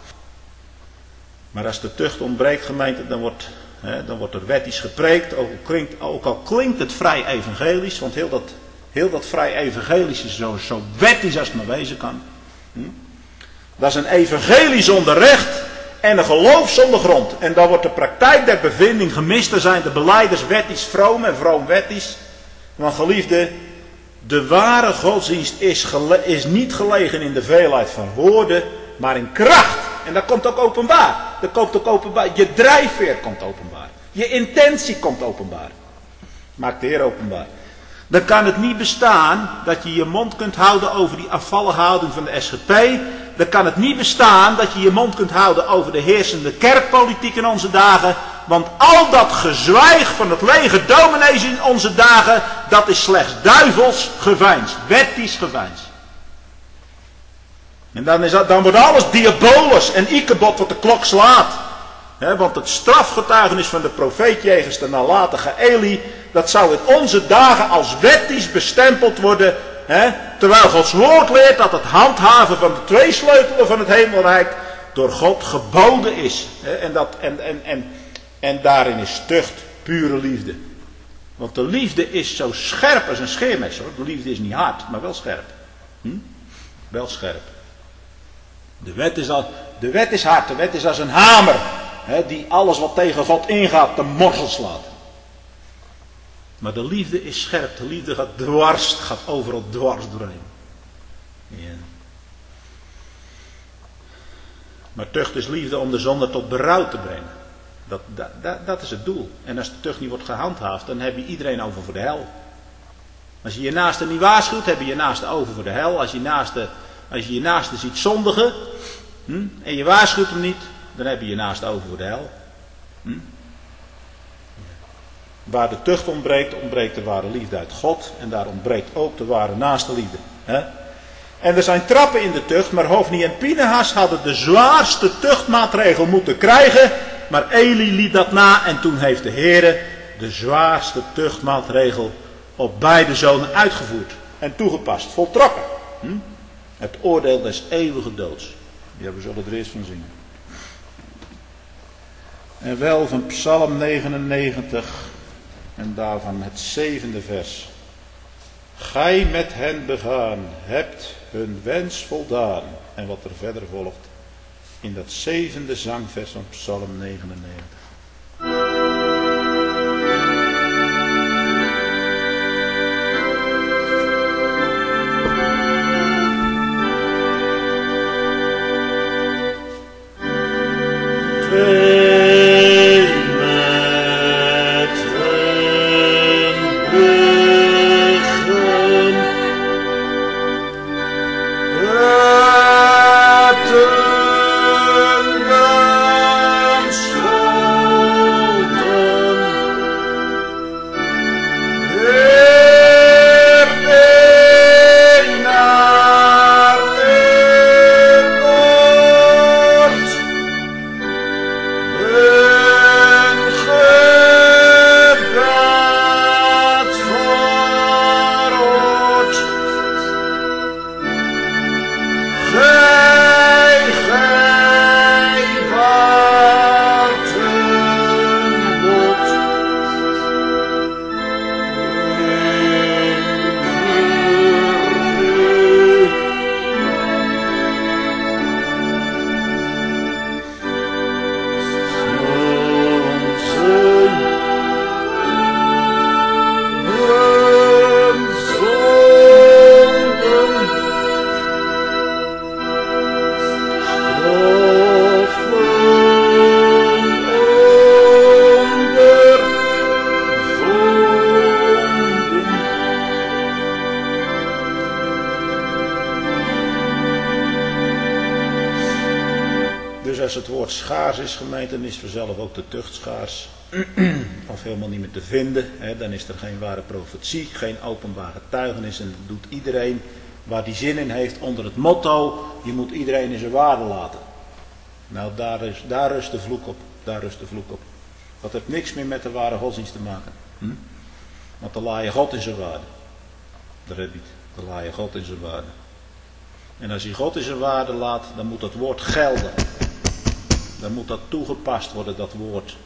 Maar als de tucht ontbreekt, gemeente, dan wordt, hè, dan wordt er wettisch gepreekt. Ook al, klinkt, ook al klinkt het vrij evangelisch, want heel dat, heel dat vrij evangelisch is zo, zo wettisch als het maar wezen kan. Hm? Dat is een evangelie zonder recht en een geloof zonder grond. En dan wordt de praktijk der bevinding gemist. Dan zijn de belijders wettisch vroom en vroom wettisch. Want geliefde, de ware godsdienst is, gele, is niet gelegen in de veelheid van woorden, maar in kracht. En dat komt ook openbaar. Dat komt ook openbaar. Je drijfveer komt openbaar. Je intentie komt openbaar. Maakt de Heer openbaar. Dan kan het niet bestaan dat je je mond kunt houden over die afvallige houding van de S G P. Dan kan het niet bestaan dat je je mond kunt houden over de heersende kerkpolitiek in onze dagen. Want al dat gezwijg van het lege dominees in onze dagen, dat is slechts duivels geveins. Wettisch geveins. En dan, is dat, dan wordt alles diabolus en ikebot wat de klok slaat. He, want het strafgetuigenis van de profeet jegens de nalatige Eli, dat zou in onze dagen als wettisch bestempeld worden. He, terwijl Gods woord leert dat het handhaven van de twee sleutelen van het hemelrijk door God geboden is. He, en, dat, en, en, en, en daarin is tucht pure liefde. Want de liefde is zo scherp als een scheermes. Hoor. De liefde is niet hard, maar wel scherp. Hm? Wel scherp. De wet, is al, de wet is hard, de wet is als een hamer. He, die alles wat tegen God ingaat, de morsel slaat. Maar de liefde is scherp, de liefde gaat dwars, gaat overal dwars doorheen. Ja. Maar tucht is liefde om de zonde tot berouw te brengen. Dat, dat, dat, dat is het doel. En als de tucht niet wordt gehandhaafd, dan heb je iedereen over voor de hel. Als je je naaste niet waarschuwt, heb je je naaste over voor de hel. Als je, naaste, als je je naaste ziet zondigen, hm, en je waarschuwt hem niet, dan heb je je naaste over voor de hel. Hm? Waar de tucht ontbreekt, ontbreekt de ware liefde uit God. En daar ontbreekt ook de ware naaste liefde. Hè? En er zijn trappen in de tucht, maar Hofni en Pinehas hadden de zwaarste tuchtmaatregel moeten krijgen. Maar Eli liet dat na en toen heeft de Heere de zwaarste tuchtmaatregel op beide zonen uitgevoerd. En toegepast, voltrokken. Hm? Het oordeel des eeuwige doods. Ja, we zullen er eerst van zingen. En wel van Psalm negenennegentig en daarvan het zevende vers. Gij met hen begaan, hebt hun wens voldaan. En wat er verder volgt in dat zevende zangvers van Psalm negenennegentig. als het woord schaars is, gemeente, dan is vanzelf ook de tucht schaars. Of helemaal niet meer te vinden. Hè. Dan is er geen ware profetie, geen openbaar getuigenis. En dat doet iedereen waar die zin in heeft onder het motto, je moet iedereen in zijn waarde laten. Nou, daar, is, daar rust de vloek op. Daar rust de vloek op. Dat heeft niks meer met de ware godsdienst te maken. Hm? Want dan laat je God in zijn waarde. Dat heb je het. Dan laat je God in zijn waarde. En als je God in zijn waarde laat, dan moet dat woord gelden. Dan moet dat toegepast worden, dat woord.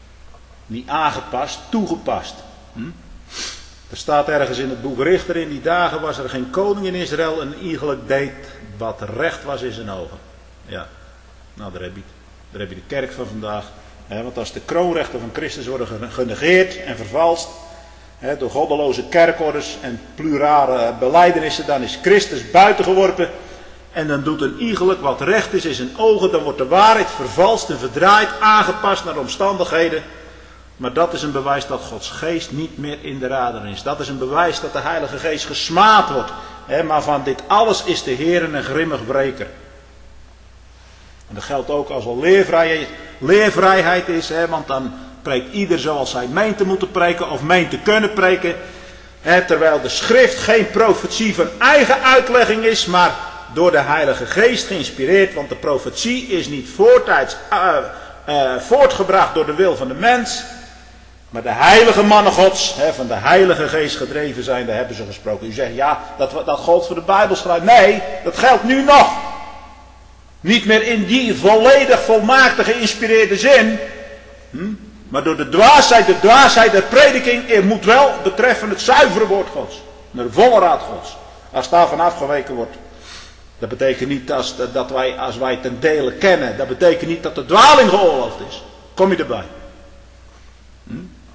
Niet aangepast, toegepast. Hm? Er staat ergens in het boek Richter, in die dagen was er geen koning in Israël en iegelijk deed wat recht was in zijn ogen. Ja, nou daar heb je het. Daar heb je de kerk van vandaag. He, want als de kroonrechten van Christus worden genegeerd en vervalst, he, door goddeloze kerkorders en plurale belijdenissen, dan is Christus buitengeworpen. En dan doet een iegelijk wat recht is in zijn ogen, dan wordt de waarheid vervalst en verdraaid, aangepast naar de omstandigheden. Maar dat is een bewijs dat Gods geest niet meer in de radar is. Dat is een bewijs dat de Heilige Geest gesmaad wordt. He, maar van dit alles is de Heer een grimmig breker. En dat geldt ook als er leervrijheid, leervrijheid is, hè, want dan preekt ieder zoals hij meent te moeten preken of meent te kunnen preken. Hè, terwijl de schrift geen profetie van eigen uitlegging is, maar door de Heilige Geest geïnspireerd. Want de profetie is niet voortijds uh, uh, voortgebracht door de wil van de mens. Maar de heilige mannen Gods, hè, van de Heilige Geest gedreven zijn, daar hebben ze gesproken. U zegt, ja, dat, dat geldt voor de Bijbelschrift. Nee, dat geldt nu nog. Niet meer in die volledig volmaakte geïnspireerde zin. Hm? Maar door de dwaasheid, de dwaasheid der prediking, het moet wel betreffen het zuivere woord Gods. Naar de volle raad Gods. Als daarvan afgeweken wordt. Dat betekent niet als, dat wij, als wij ten dele kennen. Dat betekent niet dat de dwaling geoorloofd is. Kom je erbij. Hm?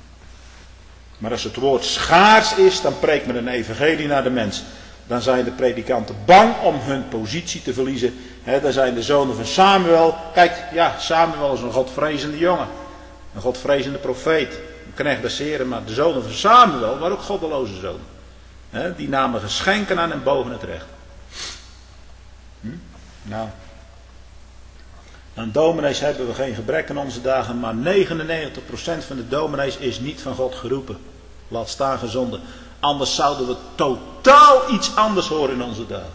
Maar als het woord schaars is, dan preekt men een evangelie naar de mens. Dan zijn de predikanten bang om hun positie te verliezen. He, dan zijn de zonen van Samuel. Kijk, ja, Samuel is een godvrezende jongen. Een godvrezende profeet. Een knecht des Heren, maar de zonen van Samuel waren ook goddeloze zonen. He, die namen geschenken aan en boven het recht. Hm? Nou. Aan dominees hebben we geen gebrek in onze dagen, maar negenennegentig procent van de dominees is niet van God geroepen. Laat staan gezonden. Anders zouden we totaal iets anders horen in onze dagen.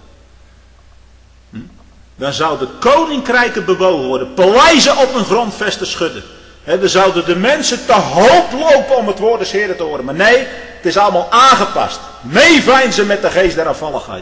Hm? Dan zouden koninkrijken bewogen worden. Paleizen op hun grondvesten schudden. He, dan zouden de mensen te hoop lopen om het woord des Heren te horen. Maar nee, het is allemaal aangepast. Meeveinzen met de geest der afvalligheid.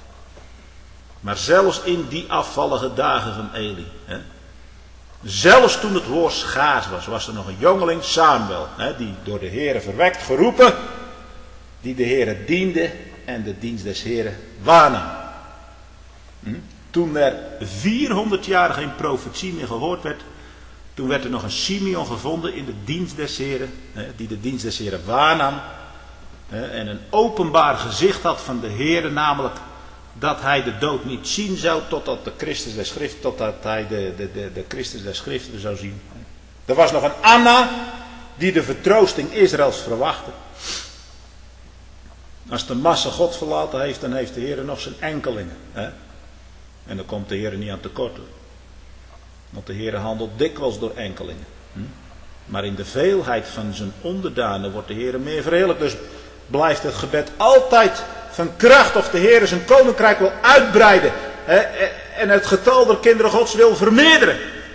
Maar zelfs in die afvallige dagen van Eli. He, zelfs toen het woord schaars was, was er nog een jongeling, Samuel. He, die door de Heren verwekt, geroepen. Die de Heere diende en de dienst des Heeren waarnam. Hm? Toen er vierhonderd jaar geen profetie meer gehoord werd, toen werd er nog een Simeon gevonden in de dienst des Heeren, die de dienst des Heeren waarnam. En een openbaar gezicht had van de Heere, namelijk dat hij de dood niet zien zou totdat de Christus der Schrift, totdat hij de, de, de, de Christus der Schriften zou zien. Er was nog een Anna die de vertroosting Israëls verwachtte. Als de massa God verlaten heeft, dan heeft de Heer nog zijn enkelingen. Hè? En dan komt de Heer niet aan tekort. Want de Heer handelt dikwijls door enkelingen. Hm? Maar in de veelheid van zijn onderdanen wordt de Heer meer verheerlijkt. Dus blijft het gebed altijd van kracht of de Heer zijn koninkrijk wil uitbreiden. Hè? En het getal der kinderen Gods wil vermeerderen.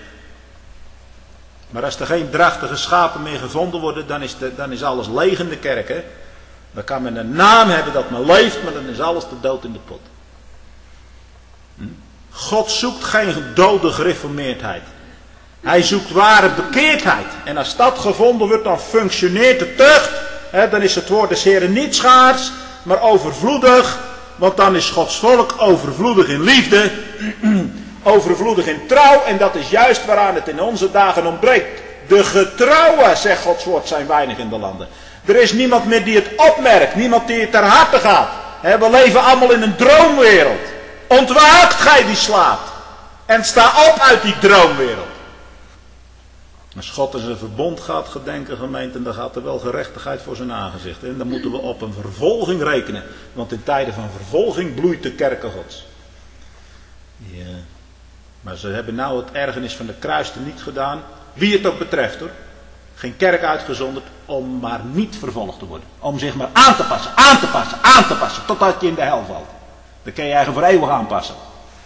Maar als er geen drachtige schapen meer gevonden worden, dan is, de, dan is alles leeg in de kerk. Hè? Dan kan men een naam hebben dat men leeft, maar dan is alles de dood in de pot. Hm? God zoekt geen dode gereformeerdheid. Hij zoekt ware bekeerdheid. En als dat gevonden wordt, dan functioneert de tucht. Hè, dan is het woord des Heren niet schaars, maar overvloedig. Want dan is Gods volk overvloedig in liefde. Overvloedig in trouw. En dat is juist waaraan het in onze dagen ontbreekt. De getrouwen, zegt Gods woord, zijn weinig in de landen. Er is niemand meer die het opmerkt. Niemand die het ter harte gaat. Hè, we leven allemaal in een droomwereld. Ontwaakt gij die slaapt. En sta op uit die droomwereld. Als God in zijn verbond gaat gedenken, gemeente, dan gaat er wel gerechtigheid voor zijn aangezicht. En dan moeten we op een vervolging rekenen. Want in tijden van vervolging bloeit de kerken Gods. Ja. Maar ze hebben nou het ergernis van de kruisten niet gedaan. Wie het ook betreft hoor. Geen kerk uitgezonderd om maar niet vervolgd te worden. Om zich maar aan te passen, aan te passen, aan te passen. Totdat je in de hel valt. Dan kun je je eigen voor eeuwig aanpassen.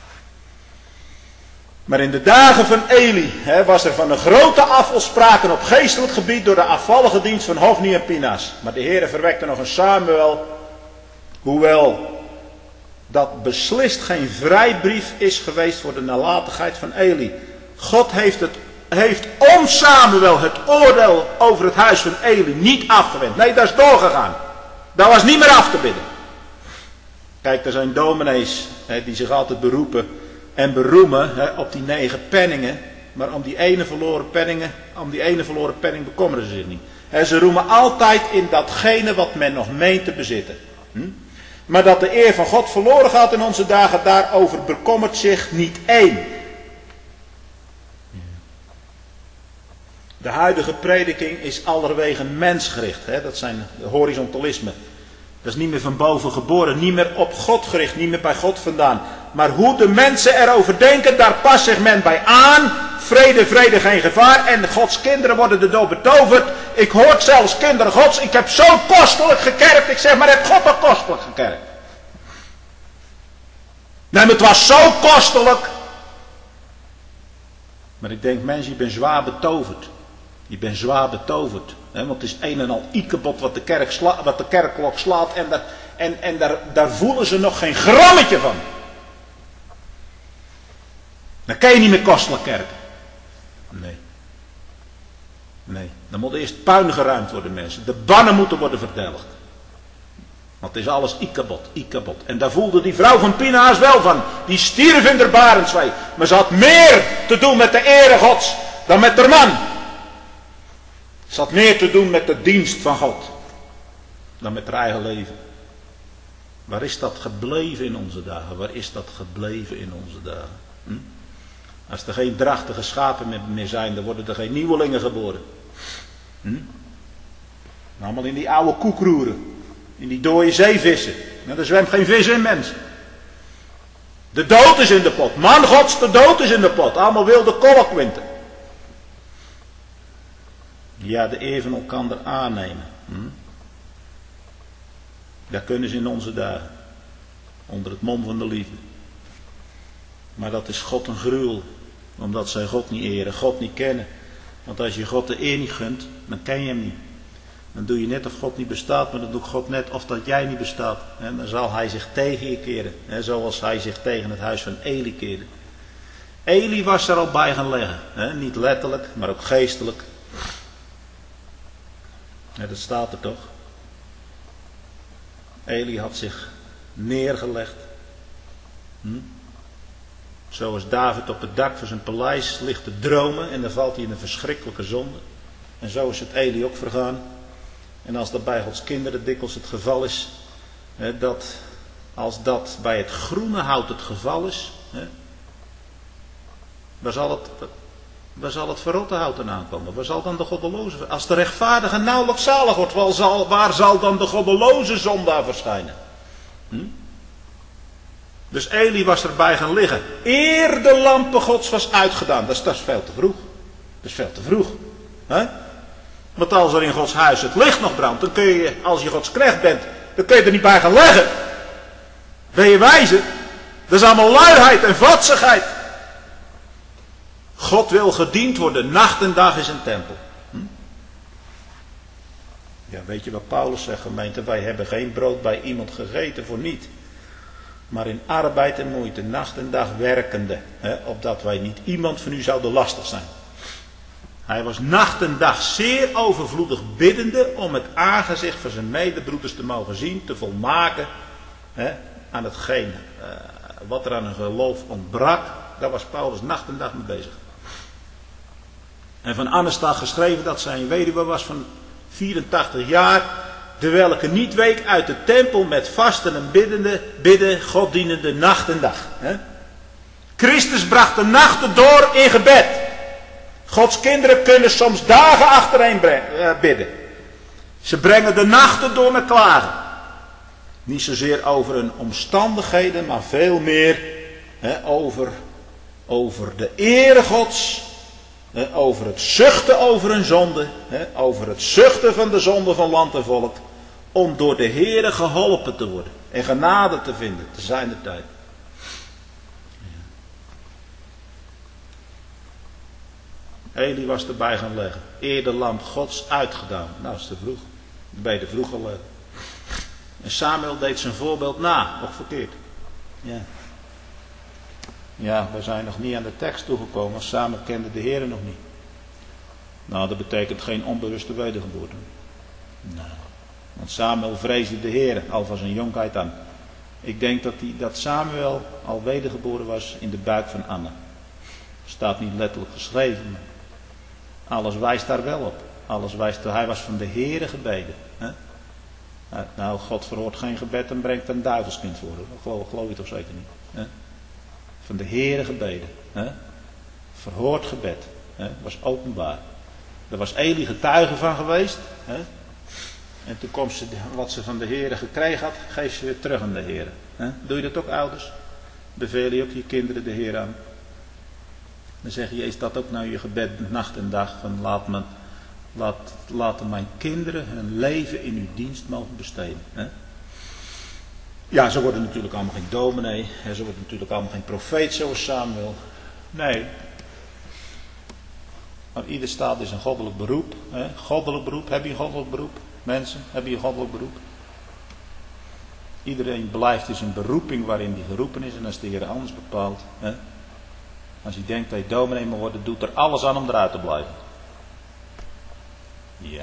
Maar in de dagen van Eli hè, was er van een grote afval sprake op geestelijk gebied door de afvallige dienst van Hofni en Pinaas. Maar de Heere verwekte nog een Samuel. Hoewel dat beslist geen vrijbrief is geweest voor de nalatigheid van Eli. God heeft, het, heeft om Samuel het oordeel over het huis van Eli niet afgewend. Nee, dat is doorgegaan. Dat was niet meer af te bidden. Kijk, er zijn dominees hè, die zich altijd beroepen en beroemen hè, op die negen penningen. Maar om die ene verloren penningen, om die ene verloren penning bekommeren ze zich niet. Hè, ze roemen altijd in datgene wat men nog meent te bezitten. Hm? Maar dat de eer van God verloren gaat in onze dagen, daarover bekommert zich niet één. De huidige prediking is allerwegen mensgericht. Hè? Dat zijn horizontalisme. Dat is niet meer van boven geboren, niet meer op God gericht, niet meer bij God vandaan. Maar hoe de mensen erover denken, daar past zich men bij aan. Vrede, vrede, geen gevaar. En Gods kinderen worden erdoor betoverd. Ik hoor zelfs kinderen Gods, ik heb zo kostelijk gekerkt. Ik zeg, maar heb God ook kostelijk gekerkt? Nee, maar het was zo kostelijk. Maar ik denk, mensen, je bent zwaar betoverd. Je bent zwaar betoverd. Hè? Want het is een en al ikebot wat de, kerk sla, wat de kerkklok slaat. En, daar, en, en daar, daar voelen ze nog geen grammetje van. Dan kan je niet meer kostelijk kerken. Nee. Nee. Dan moet eerst puin geruimd worden, mensen. De bannen moeten worden verdelgd. Want het is alles ikebot, ikebot. En daar voelde die vrouw van Pinaas wel van. Die stierf in de barenswee. Maar ze had meer te doen met de ere Gods dan met haar man. Ze had meer te doen met de dienst van God dan met haar eigen leven. Waar is dat gebleven in onze dagen? Waar is dat gebleven in onze dagen? Hm? Als er geen drachtige schapen meer zijn, dan worden er geen nieuwelingen geboren. Hm? Allemaal in die oude koekroeren. In die dode zeevissen. Nou, er zwemt geen vis in, mensen. De dood is in de pot. Man Gods, de dood is in de pot. Allemaal wilde kolkwinten. Ja, de eer van elkander aannemen. Hm? Dat kunnen ze in onze dagen. Onder het mom van de liefde. Maar dat is God een gruwel. Omdat zij God niet eren, God niet kennen. Want als je God de eer niet gunt, dan ken je hem niet. Dan doe je net of God niet bestaat, maar dan doet God net of dat jij niet bestaat. En dan zal hij zich tegen je keren. Hè, zoals hij zich tegen het huis van Eli keerde. Eli was er al bij gaan leggen. Hè, niet letterlijk, maar ook geestelijk. Ja, dat staat er toch. Eli had zich neergelegd. Hm? Zoals David op het dak van zijn paleis ligt te dromen en dan valt hij in een verschrikkelijke zonde. En zo is het Eli ook vergaan. En als dat bij Gods kinderen dikwijls het geval is, hè, dat als dat bij het groene hout het geval is, hè, waar zal het, waar zal het verrotte hout dan aankomen? Waar zal dan de goddeloze? Als de rechtvaardige nauwelijks zalig wordt, waar zal, waar zal dan de goddeloze zondaar verschijnen? Hm? Dus Eli was erbij gaan liggen. Eer de lampen Gods was uitgedaan. Dat is, dat is veel te vroeg. Dat is veel te vroeg. Hè? Want als er in Gods huis het licht nog brandt, dan kun je, als je Gods knecht bent, dan kun je er niet bij gaan leggen. Ben je wijze? Dat is allemaal luiheid en vatsigheid. God wil gediend worden, nacht en dag in zijn tempel. Hm? Ja, weet je wat Paulus zegt, gemeente? Wij hebben geen brood bij iemand gegeten voor niet. Maar in arbeid en moeite, nacht en dag werkende. Hè, opdat wij niet iemand van u zouden lastig zijn. Hij was nacht en dag zeer overvloedig biddende om het aangezicht van zijn medebroeders te mogen zien, te volmaken. Hè, aan hetgeen uh, wat er aan een geloof ontbrak. Daar was Paulus nacht en dag mee bezig. En van Anne staat geschreven dat zij een weduwe was van vierentachtig jaar. De welke niet week uit de tempel met vasten en biddende, bidden, goddienende nacht en dag. Hè? Christus bracht de nachten door in gebed. Gods kinderen kunnen soms dagen achtereen bidden. Ze brengen de nachten door met klagen. Niet zozeer over hun omstandigheden, maar veel meer hè, over, over de ere Gods. Hè, over het zuchten over hun zonde. Hè, over het zuchten van de zonde van land en volk. Om door de Heere geholpen te worden. En genade te vinden. Te zijn de tijd. Eli was erbij gaan leggen. Eer de lamp Gods uitgedaan. Nou, is te vroeg. Ben je te vroeg gelegd. En Samuel deed zijn voorbeeld na. Of verkeerd. Ja. Ja, we zijn nog niet aan de tekst toegekomen. Samuel kende de Heere nog niet. Nou, dat betekent geen onbewuste wedergeboorte. Nou. Want Samuel vreesde de Heere al van zijn jonkheid aan. Ik denk dat, die, dat Samuel al wedergeboren was in de buik van Anna. Staat niet letterlijk geschreven. Maar alles wijst daar wel op. Alles wijst, hij was van de Heere gebeden. Hè? Nou, God verhoort geen gebed en brengt een duivelskind voor. Geloof, geloof je toch zeker niet? Hè? Van de Heere gebeden. Hè? Verhoord gebed. Hè? Was openbaar. Daar was Eli getuige van geweest. Hè? En toen komt ze, wat ze van de Heere gekregen had, geeft ze weer terug aan de Heere. Hè? Doe je dat ook, ouders? Beveel je ook je kinderen de Heer aan? Dan zeg je, is dat ook nou je gebed nacht en dag? Van laat me, laat, laten mijn kinderen hun leven in uw dienst mogen besteden. Hè? Ja, ze worden natuurlijk allemaal geen dominee. Hè? Ze worden natuurlijk allemaal geen profeet zoals Samuel. Nee. Maar ieder staat is een goddelijk beroep. Hè? Goddelijk beroep. Heb je een goddelijk beroep? Mensen, heb je een goddelijk beroep? Iedereen blijft dus een beroeping waarin hij geroepen is. En als de Heer anders bepaalt. Hè? Als hij denkt dat hij dominee moet worden, doet er alles aan om eruit te blijven. Ja.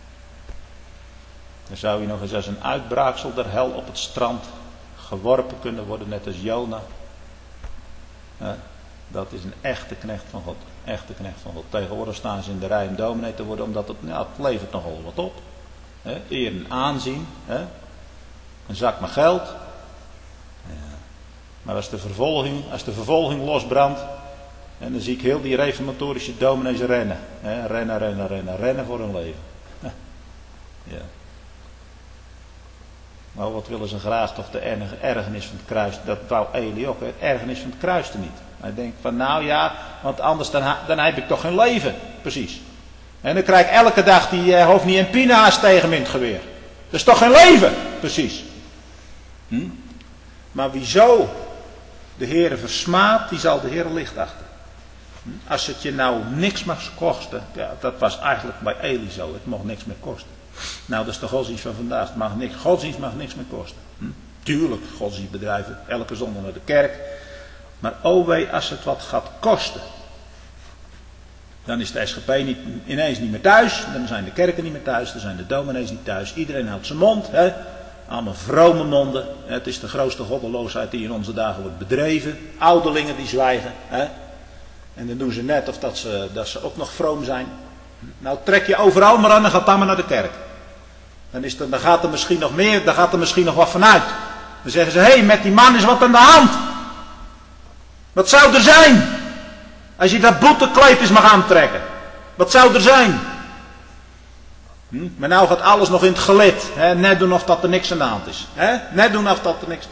Dan zou je nog eens als een uitbraaksel der hel op het strand geworpen kunnen worden, net als Jona. Ja, dat is een echte knecht van God. Echte knecht van God. Tegenwoordig staan ze in de rij om dominee te worden, omdat het, ja, het levert nogal wat op. He, eer en aanzien. He, een zak met geld. Ja. Maar als de vervolging, als de vervolging losbrandt, en dan zie ik heel die reformatorische dominees rennen. He, rennen, rennen, rennen, rennen voor hun leven. Ja. Maar wat willen ze graag toch de ergernis van het kruis. Dat wou Eli ook. Het ergernis van het kruis er niet. Hij denkt van nou ja, want anders dan, dan heb ik toch geen leven. Precies. En dan krijg ik elke dag die uh, Hofni en Pina's tegen me in het geweer. Dat is toch geen leven. Precies. Hm? Maar wie zo de Heere versmaadt, die zal de Heere licht achter. Hm? Als het je nou niks mag kosten. Ja, dat was eigenlijk bij Eli zo. Het mocht niks meer kosten. Nou, dat is de godsdienst van vandaag. Het mag niks, godsdienst mag niks meer kosten. Hm? Tuurlijk, godsdienstbedrijven, elke zondag naar de kerk. Maar oh wee, als het wat gaat kosten. Dan is de S G P niet, ineens niet meer thuis. Dan zijn de kerken niet meer thuis. Dan zijn de dominees niet thuis. Iedereen houdt zijn mond. Hè? Allemaal vrome monden. Het is de grootste goddeloosheid die in onze dagen wordt bedreven. Ouderlingen die zwijgen. Hè? En dan doen ze net of dat ze, dat ze ook nog vroom zijn. Nou trek je overal maar aan en gaat dan maar naar de kerk. Dan, is er, dan gaat er misschien nog meer, dan gaat er misschien nog wat vanuit. Dan zeggen ze, hé, hey, met die man is wat aan de hand. Wat zou er zijn? Als je dat boetekleed eens mag aantrekken. Wat zou er zijn? Hm? Maar nou gaat alles nog in het gelid. Hè? Net doen of dat er niks aan de hand is. Hè? Net doen of dat er niks...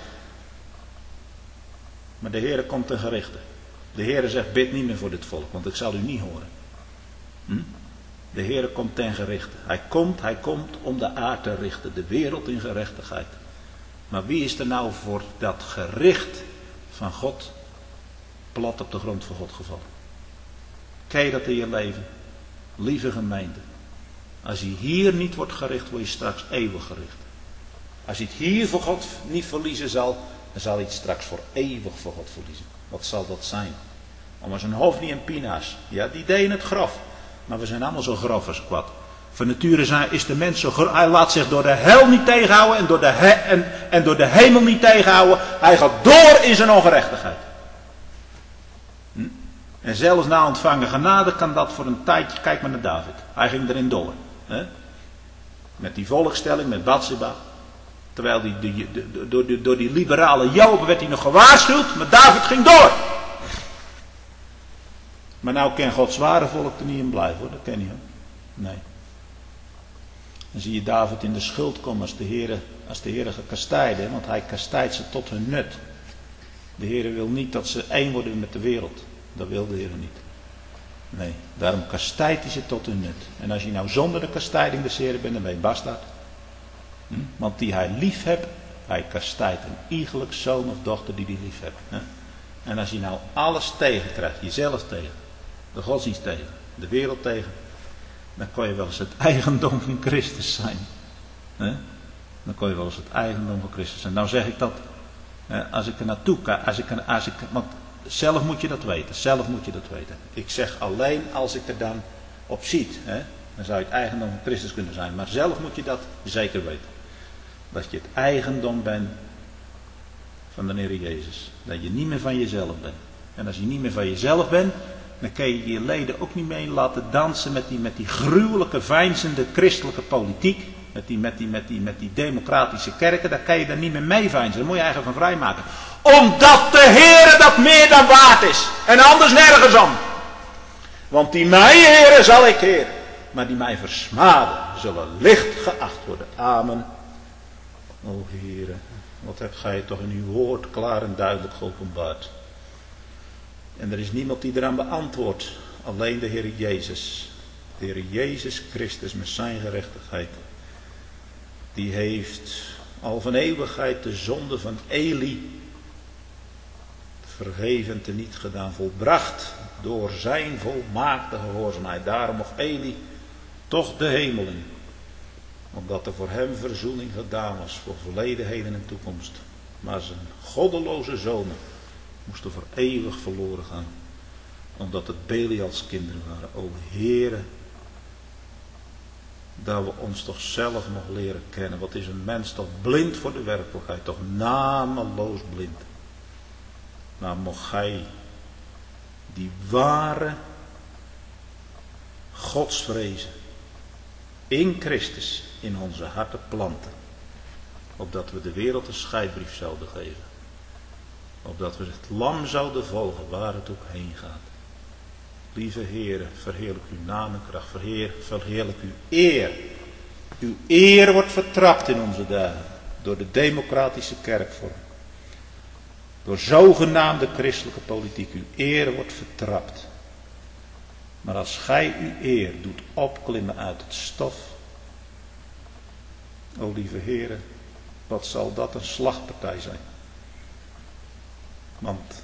Maar de Heere komt ten gerichte. De Heere zegt, bid niet meer voor dit volk, want ik zal u niet horen. Hm? De Heere komt ten gerichte. Hij komt, hij komt om de aarde te richten, de wereld in gerechtigheid. Maar wie is er nou voor dat gericht van God plat op de grond van God gevallen? Ken je dat in je leven? Lieve gemeente. Als je hier niet wordt gericht, word je straks eeuwig gericht. Als je het hier voor God niet verliezen zal, dan zal hij het straks voor eeuwig voor God verliezen. Wat zal dat zijn? Om zijn Hofni en Pina's. Ja, die deden het grof. Maar we zijn allemaal zo grof als kwad. Van nature is de mens zo grof. Hij laat zich door de hel niet tegenhouden en door de, he, en, en door de hemel niet tegenhouden. Hij gaat door in zijn ongerechtigheid. Hm? En zelfs na ontvangen genade kan dat voor een tijdje. Kijk maar naar David. Hij ging erin door. Hè? Met die volkstelling, met Bathseba. Terwijl die, die, die, die, door, die, door die liberale Joben werd hij nog gewaarschuwd. Maar David ging door. Maar nou kan Gods ware volk er niet in blijven hoor. Dat ken je. Nee. Dan zie je David in de schuld komen als de Heere, als de Heere gekastijden. Want hij kastijdt ze tot hun nut. De Heere wil niet dat ze één worden met de wereld. Dat wil de Heere niet. Nee, daarom kastijdt hij ze tot hun nut. En als je nou zonder de kastijding des Heeren bent, dan ben je bastaard. Hm? Want die hij lief hebt, hij kastijdt een iegelijk zoon of dochter die hij lief hebt. Hè? En als je nou alles tegenkrijgt, jezelf tegen, de godsdienst tegen, de wereld tegen, dan kon je wel eens het eigendom van Christus zijn. Hè? Dan kon je wel eens het eigendom van Christus zijn. Nou zeg ik dat, hè, als ik er naartoe kijk, als ik, als ik, want zelf moet je dat weten, zelf moet je dat weten. Ik zeg alleen als ik er dan op ziet, hè, dan zou je het eigendom van Christus kunnen zijn. Maar zelf moet je dat zeker weten. Dat je het eigendom bent van de Heer Jezus. Dat je niet meer van jezelf bent. En als je niet meer van jezelf bent, dan kan je je leden ook niet mee laten dansen met die, met die gruwelijke, veinzende christelijke politiek. Met die, met, die, met, die, met die democratische kerken, daar kan je er niet meer mee veinzen. Daar moet je eigenlijk van vrijmaken. Omdat de Heere dat meer dan waard is. En anders nergens om. Want die mij heren zal ik heren. Maar die mij versmaden zullen licht geacht worden. Amen. O Heere, wat hebt gij toch in uw woord klaar en duidelijk geopenbaard. En er is niemand die eraan beantwoordt. Alleen de Heer Jezus. De Heer Jezus Christus met zijn gerechtigheid. Die heeft al van eeuwigheid de zonde van Eli vergeven teniet gedaan, volbracht door zijn volmaakte gehoorzaamheid. Daarom mocht Eli toch de hemel in. Omdat er voor hem verzoening gedaan was voor verleden, heden en toekomst. Maar zijn goddeloze zonen moesten voor eeuwig verloren gaan. Omdat het Belials kinderen waren. O Heere, dat we ons toch zelf nog leren kennen. Wat is een mens toch blind voor de werkelijkheid. Toch nameloos blind. Maar mocht gij die ware godsvrezen in Christus in onze harten planten. Opdat we de wereld een scheidbrief zouden geven. Opdat we het lam zouden volgen waar het ook heen gaat. Lieve Heere, verheerlijk uw naam en kracht. Verheer, verheerlijk uw eer. Uw eer wordt vertrapt in onze dagen. Door de democratische kerkvorm. Door zogenaamde christelijke politiek. Uw eer wordt vertrapt. Maar als gij uw eer doet opklimmen uit het stof. O lieve Heere, wat zal dat een slagpartij zijn. Want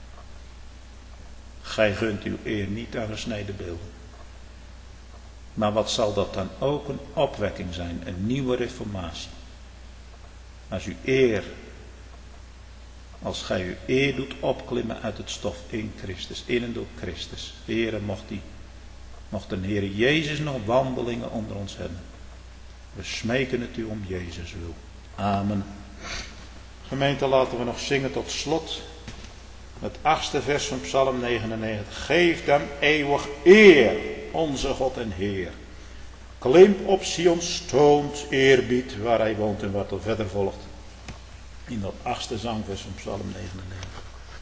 gij gunt uw eer niet aan gesneden beelden. Maar wat zal dat dan ook een opwekking zijn, een nieuwe reformatie. Als uw eer, als gij uw eer doet opklimmen uit het stof in Christus, in en door Christus. Heere, mocht, die, mocht de Heer Jezus nog wandelingen onder ons hebben. We smeken het u om Jezus wil. Amen. Gemeente, laten we nog zingen tot slot. Het achtste vers van Psalm negenennegentig. Geef dan eeuwig eer, onze God en Heer. Klim op Sions toont eerbied waar hij woont en wat er verder volgt. In dat achtste zangvers van Psalm negenennegentig.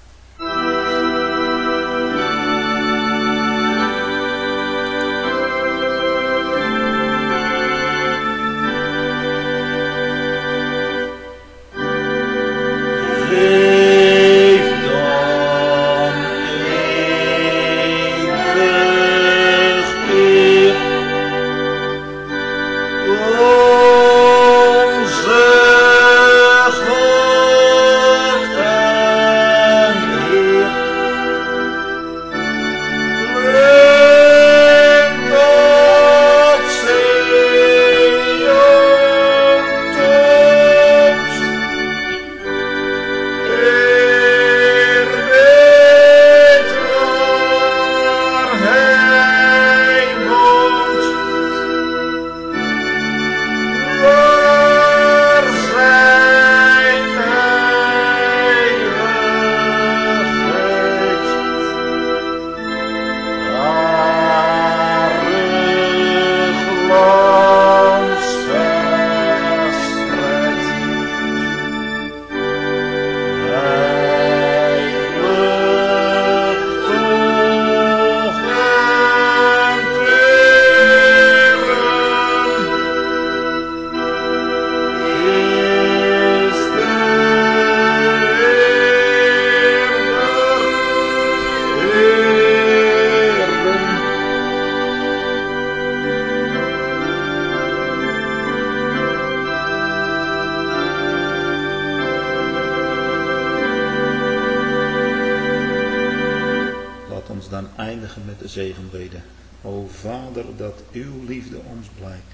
Dan eindigen met de zegenbede. O Vader, dat uw liefde ons blijkt.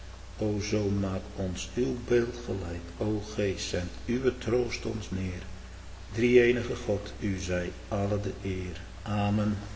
O Zoon, maak ons uw beeld gelijk. O Geest, zend uw troost ons neer. Drie-enige God, u zij alle de eer. Amen.